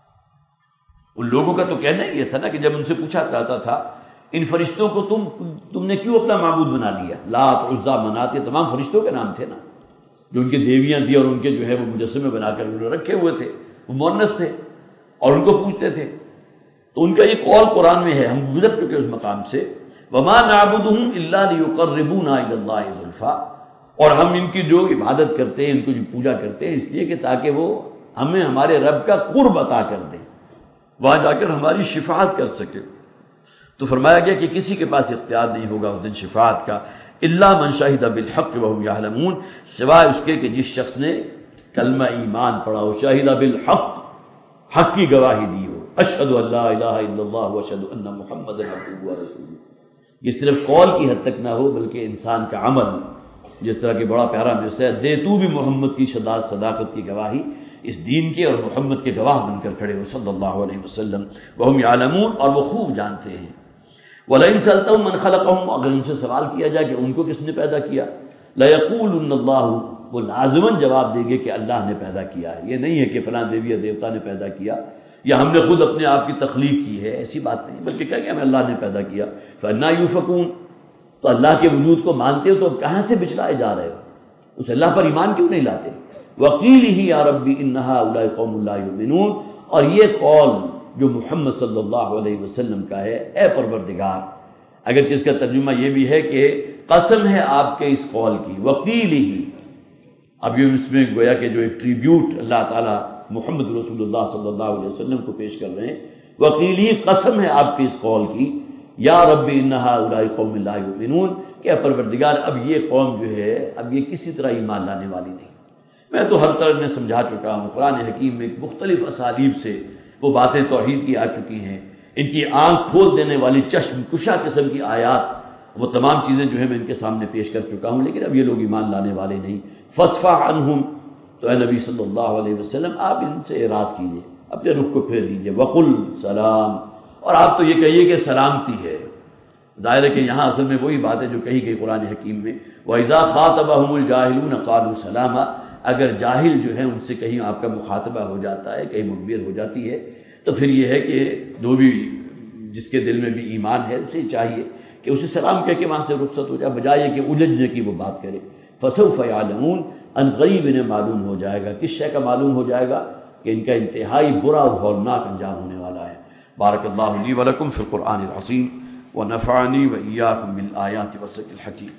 ان لوگوں کا تو کہنا یہ تھا نا کہ جب ان سے پوچھا جاتا تھا ان فرشتوں کو تم تم نے کیوں اپنا معبود بنا لیا، لات عزا منات، یہ تمام فرشتوں کے نام تھے نا، جو ان کے دیویاں تھی اور ان کے جو ہے وہ مجسمے بنا کر انہوں نے رکھے ہوئے تھے، وہ مؤنث تھے اور ان کو پوچھتے تھے۔ تو ان کا یہ قول قرآن میں ہے، ہم گزر چکے اس مقام سے، وَمَا نَعْبُدُهُمْ إِلَّا لِيُقَرِّبُونَا إِلَى اللَّهِ زُلْفَىٰ، اور ہم ان کی جو عبادت کرتے ہیں، ان کو جو پوجا کرتے ہیں اس لیے کہ تاکہ وہ ہمیں ہمارے رب کا قرب عطا کر دیں، وہاں جا کر ہماری شفاعت کر سکے۔ تو فرمایا گیا کہ کسی کے پاس اختیار نہیں ہوگا اس دن شفاعت کا، الا من شہد بالحق وهم يعلمون، سوائے اس کے کہ جس شخص نے کلمہ ایمان پڑھا ہو، شہد بالحق، حق کی گواہی دی ہو، اشہد ان لا الہ الا اللہ واشہد ان محمدا عبدہ ورسولہ۔ یہ صرف قول کی حد تک نہ ہو بلکہ انسان کا عمل، جس طرح کہ بڑا پیارا مثال ہے، دے تو بھی محمد کی شداد صداقت کی گواہی اس دین کے اور محمد کے گواہ بن کر کھڑے ہو صلی اللہ علیہ وسلم، وهم يعلمون، اور وہ خوب جانتے ہیں۔ وَلَئِن سَأَلْتَهُم مَّنْ خَلَقَهُمْ، اگر ان سے سوال کیا جائے کہ ان کو کس نے پیدا کیا، لَيَقُولُنَّ اللَّهُ، وہ لازماً جواب دیں گے کہ اللہ نے پیدا کیا ہے۔ یہ نہیں ہے کہ فلاں دیوی یا دیوتا نے پیدا کیا یا ہم نے خود اپنے آپ کی تخلیق کی ہے، ایسی بات نہیں، بلکہ کہیں گے ہمیں اللہ نے پیدا کیا۔ فَأَنَّىٰ يُؤْفَكُونَ، تو اللہ کے وجود کو مانتے ہو تو اب کہاں سے بچلائے جا رہے ہو، اس اللہ پر ایمان کیوں نہیں لاتے؟ وَقِيلِهِ يَا رَبِّ إِنَّ هَٰؤُلَاءِ قَوْمٌ لَا يُؤْمِنُونَ، اور یہ قول جو محمد صلی اللہ علیہ وسلم کا ہے، اے پروردگار، اگرچہ اس کا ترجمہ یہ بھی ہے کہ قسم ہے آپ کے اس قول کی، وَقِيلِهِ، اب یہ اس میں گویا کہ جو ایک ٹریبیوٹ اللہ تعالیٰ محمد رسول اللہ صلی اللہ علیہ وسلم کو پیش کر رہے ہیں، وَقِيلِهِ، قسم ہے آپ کے اس قول کی، یا رب ان هؤلاء قوم لا یؤمنون، کہ پروردگار اب یہ قوم جو ہے اب یہ کسی طرح ایمان لانے والی نہیں۔ میں تو ہر طرح میں سمجھا چکا ہوں، قرآن حکیم میں مختلف اسالیب سے وہ باتیں توحید کی آ چکی ہیں، ان کی آنکھ کھول دینے والی چشم کشا قسم کی آیات، وہ تمام چیزیں جو ہے میں ان کے سامنے پیش کر چکا ہوں، لیکن اب یہ لوگ ایمان لانے والے نہیں۔ فاصفح عنہم، تو اے نبی صلی اللہ علیہ وسلم آپ ان سے اعراض کیجیے، اپنے رخ کو پھیر دیجیے، وقل سلام، اور آپ تو یہ کہیے کہ سلامتی ہے۔ ظاہر ہے کہ یہاں اصل میں وہی بات ہے جو کہی گئی قرآن حکیم میں، وَإِذَا خَاطَبَهُمُ الْجَاهِلُونَ قَالُوا سَلَامًا، اگر جاہل جو ہے ان سے کہیں آپ کا مخاطبہ ہو جاتا ہے، کہیں مخبر ہو جاتی ہے، تو پھر یہ ہے کہ جو بھی جس کے دل میں بھی ایمان ہے اسے چاہیے کہ اسے سلام کہہ کے وہاں سے رخصت ہو جائے، بجائے کہ الجھنے کی وہ بات کرے۔ فَسَوْفَ يَعْلَمُونَ، ان قریب انہیں معلوم ہو جائے گا، کس شے کا معلوم ہو جائے گا کہ ان کا انتہائی برا اور ہولناک انجام ہونے والا ہے۔ بارک اللہ لی ولکم فی القرآن العظیم ونفعنی وإیاکم بالآیات والذکر الحکیم۔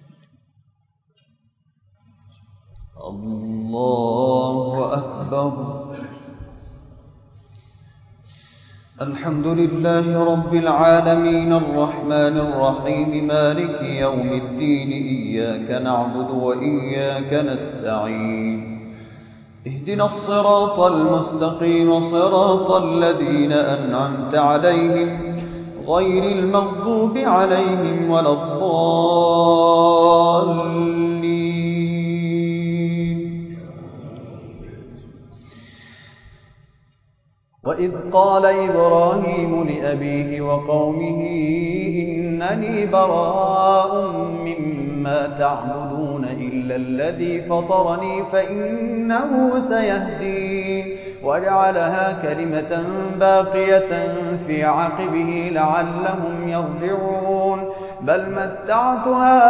اللہ اکبر۔ الحمد لله رب العالمين الرحمن الرحيم مالك يوم الدين إياك نعبد وإياك نستعين اهدنا الصراط المستقيم صراط الذين أنعمت عليهم غير المغضوب عليهم ولا الضالين وإذ قال إبراهيم لأبيه وقومه إنني براء مما تعبدون إلا الذي فطرني فإنه سيهدين وجعلها كلمة باقية في عقبه لعلهم يرجعون بل متعت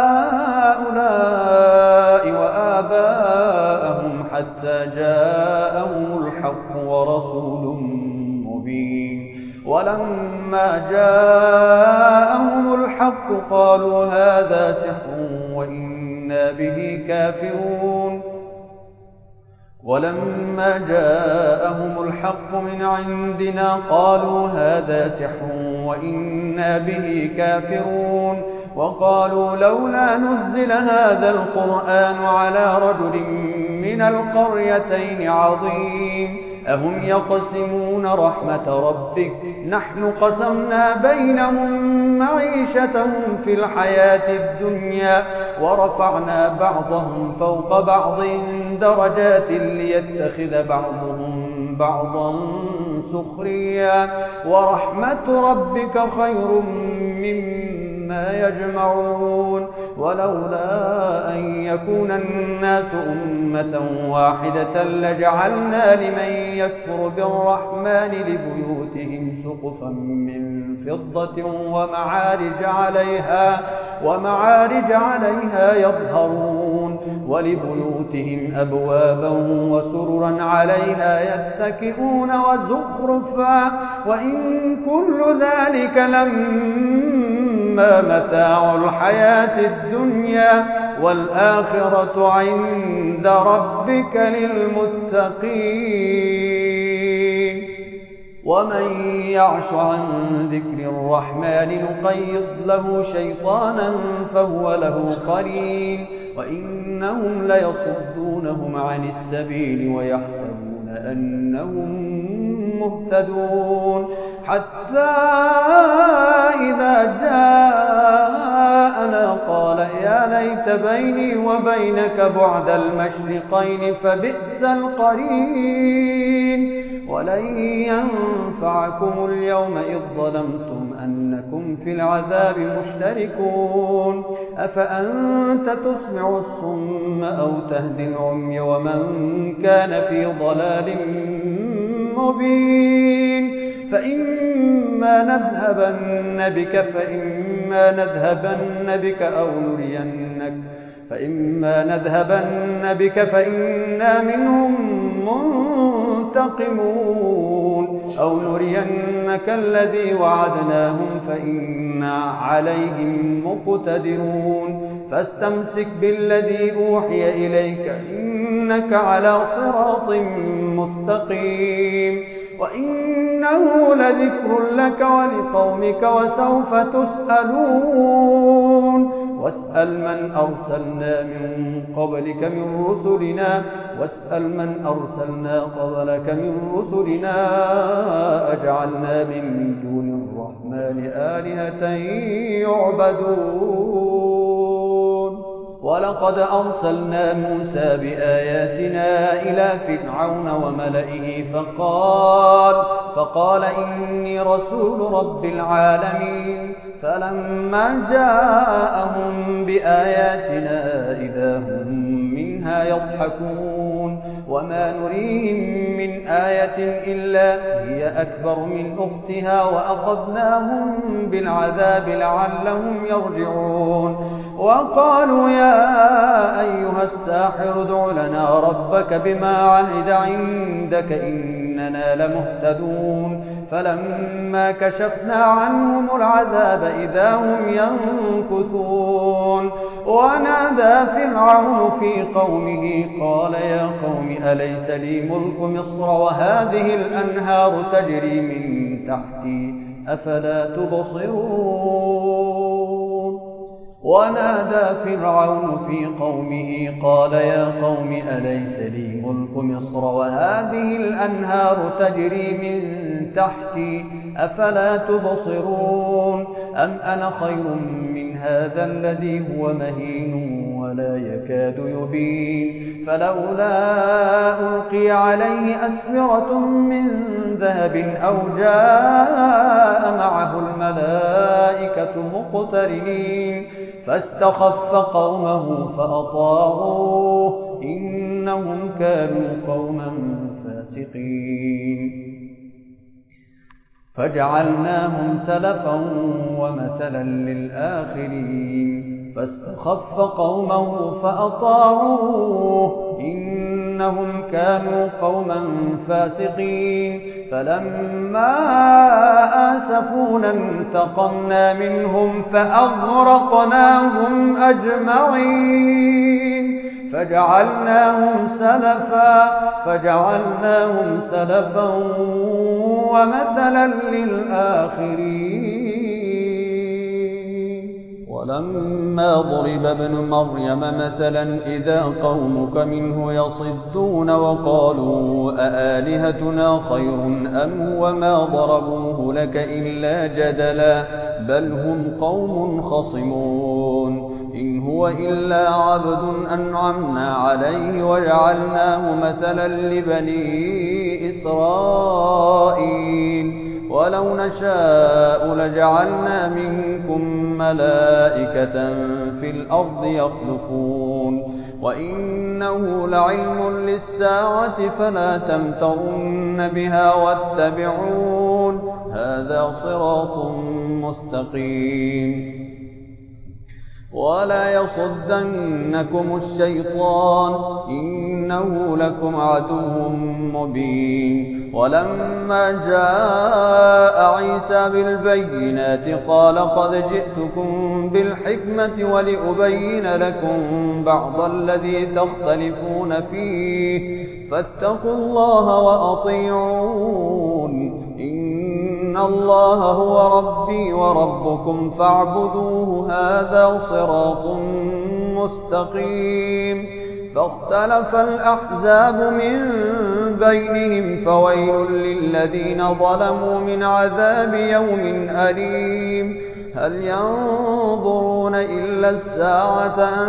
هؤلاء وآباءهم حتى جاءهم الحق ورسول مبين ولما جاءهم الحق قالوا هذا سحر وإنا به كافرون ولما جاءهم الحق من عندنا قالوا هذا سحر وإنا به كافرون وقالوا لولا نزل هذا القرآن على رجل من القريتين عظيم أهم يقسمون رحمة ربك نحن قسمنا بينهم معيشتهم في الحياة الدنيا ورفعنا بعضهم فوق بعض درجات ليتخذ بعضهم بعضا سخريا ورحمة ربك خير مما يجمعون ولولا أن يكون الناس أمة واحدة لجعلنا لمن يكفر بالرحمن لبيوتهم سقفا من فضة ومعارج عليها ومعارج عليها يظهرون ولبيوتهم أبوابا وسررا عليها يتكئون وزخرفا وإن كل ذلك لما متاع الحياة الدنيا والآخرة عند ربك للمتقين ومن يعش عن ذكر الرحمن نقيض له شيطانا فهو له قرين وإنهم ليصدونهم عن السبيل ويحسبون أنهم مهتدون حتى إذا جاءنا قال يا ليت بيني وبينك بعد المشرقين فبئس القرين ولن ينفعكم اليوم إذ ظلمتم أنكم في العذاب مشتركون أفأنت تسمع الصم أو تهدي العمي ومن كان في ضلال مبين فإما نذهبن بك فإما نذهبن بك أو نرينك فإما نذهبن بك فإنا منهم منتقمون أو نرينك الذي وعدناهم فإنا عليهم مقتدرون فاستمسك بالذي أوحي إليك إنك على صراط مستقيم وإنه لذكر لك ولقومك وسوف تسألون واسأل من أرسلنا من قبلك من رسلنا واسأل من أرسلنا قبلك من رسلنا أجعلنا من دون الرحمن آلهة يعبدون ولقد أرسلنا موسى بآياتنا إلى فرعون وملئه فقال فقال إني رسول رب العالمين فلما جاءهم بآياتنا إذا هم منها يضحكون وما نريهم من آية إلا هي أكبر من أختها وأخذناهم بالعذاب لعلهم يرجعون وقالوا يا أيها الساحر ادع لنا ربك بما عهد عندك إننا لمهتدون فلما كشفنا عنهم العذاب إذا هم ينكثون ونادى فرعون في قومه قال يا قوم أليس لي ملك مصر وهذه الأنهار تجري من تحتي أفلا تبصرون ونادى فرعون في قومه قال يا قوم أليس لي ملك مصر وهذه الأنهار تجري من تحتي أفلا تبصرون أم أنا خير من هذا الذي هو مهين ولا يكاد يبين فلولا ألقي عليه أسورة من ذهب أو جاء معه الملائكة مقترنين فاستخف قومه فأطاعوه إنهم كانوا قوما فاسقين فجعلناهم سلفا ومثلا للآخرين فاستخف قومه فأطاعوه إنهم كانوا قوما فاسقين فلما آسفونا انتقمنا منهم فأغرقناهم أجمعين فجعلناهم سلفا فجعلناهم سلفا ومثلا للآخرين. ولما ضرب ابن مريم مثلا إذا قومك منه يصدون وقالوا أآلهتنا خير أم هو ما ضربوه لك إلا جدلا بل هم قوم خصمون. إن هو إلا عبد أنعمنا عليه وجعلناه مثلا لبني إسرائيل ولو نشاء لجعلنا منكم ملائكة في الأرض يخلفون وإنه لعلم للساعة فلا تمترن بها واتبعون هذا صراط مستقيم. ولا يصدنكم الشيطان إنه لكم عدو مبين. ولما جاء عيسى بالبينات قال قد جئتكم بالحكمة ولأبين لكم بعض الذي تختلفون فيه فاتقوا الله وأطيعون. إن الله هو ربي وربكم فاعبدوه هذا صراط مستقيم. فاختلف الأحزاب من بينهم فويل للذين ظلموا من عذاب يوم أليم. هل ينظرون إلا الساعة أن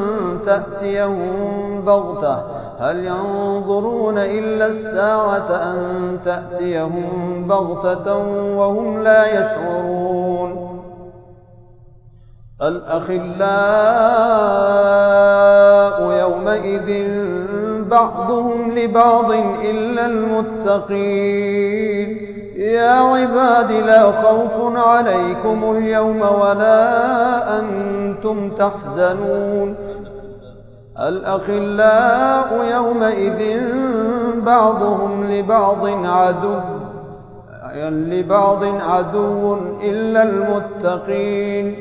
تأتيهم بغتة هل ينظرون إلا الساعة أن تأتيهم بغتة وهم لا يشعرون. الأخلاء يومئذ بعضهم لبعض إلا المتقين. يا عباد لا خوف عليكم اليوم ولا أنتم تحزنون. الأخلاء يومئذ بعضهم لبعض عدو لبعض عدو إلا المتقين.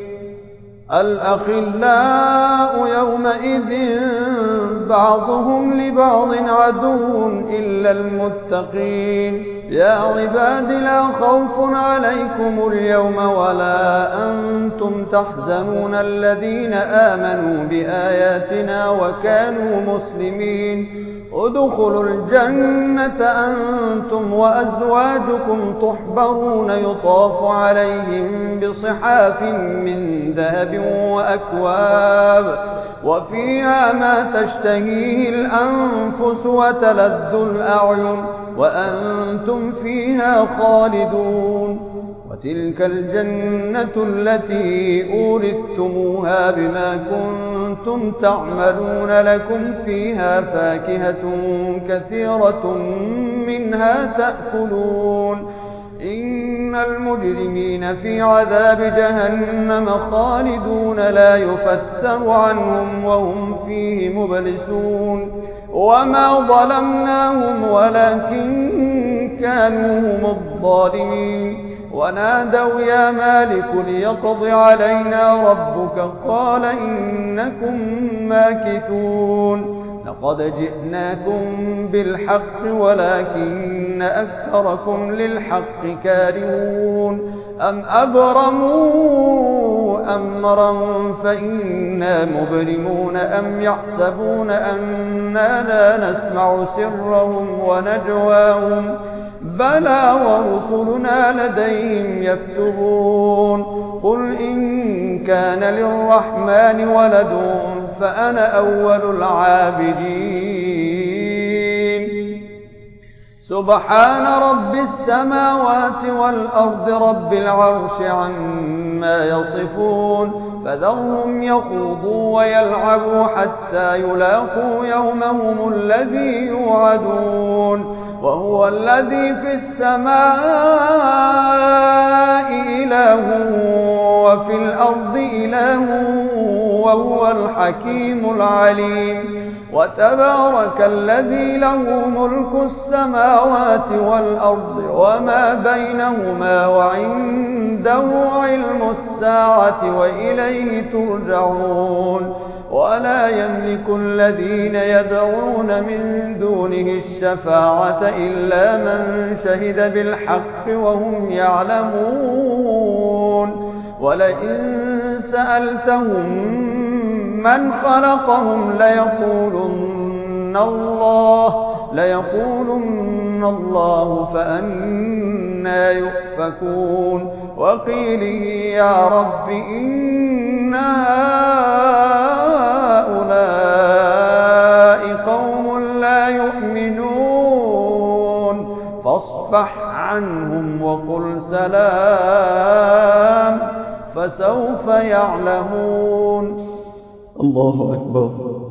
الأخلاء يومئذ بعضهم لبعض عدو إلا المتقين. يا عباد لا خوف عليكم اليوم ولا أنتم تحزنون الذين آمنوا بآياتنا وكانوا مسلمين. ادخلوا الجنة أنتم وأزواجكم تحبرون يطاف عليهم بصحاف من ذهب وأكواب وفيها ما تشتهيه الأنفس وتلذ الأعين وأنتم فيها خالدون. وتلك الجنة التي أورثتموها بما كنتم تعملون لكم فيها فاكهة كثيرة منها تأكلون. إن المجرمين في عذاب جهنم خالدون لا يفتر عنهم وهم فيه مبلسون. وما ظلمناهم ولكن كانوا هم الظالمين. ونادوا يا مالك ليقض علينا ربك قال إنكم ماكثون. لقد جئناكم بالحق ولكن أكثركم للحق كارهون. أم أبرموا أمرا فإنا مبرمون أم يحسبون أننا لا نسمع سرهم ونجواهم بلى ورسلنا لديهم يكتبون. قل إن كان للرحمن ولد فأنا أول العابدين. سبحان رب السماوات والأرض رب العرش عما يصفون. فذرهم يخوضوا ويلعبوا حتى يلاقوا يومهم الذي يوعدون. وهو الذي في السماء إله وفي الأرض إله وهو الحكيم العليم. وتبارك الذي له ملك السماوات والأرض وما بينهما وعنده علم الساعة وإليه ترجعون. ولا يملك الذين يدعون من دونه الشفاعة إلا من شهد بالحق وهم يعلمون ولئن سألتهم من خلقهم ليقولن الله ليقولن الله فأنى يؤفكون وقيله يا رب إن هؤلاء قوم لا يؤمنون فاصفح عنهم وقل سلام فسوف يعلمون. الله أكبر.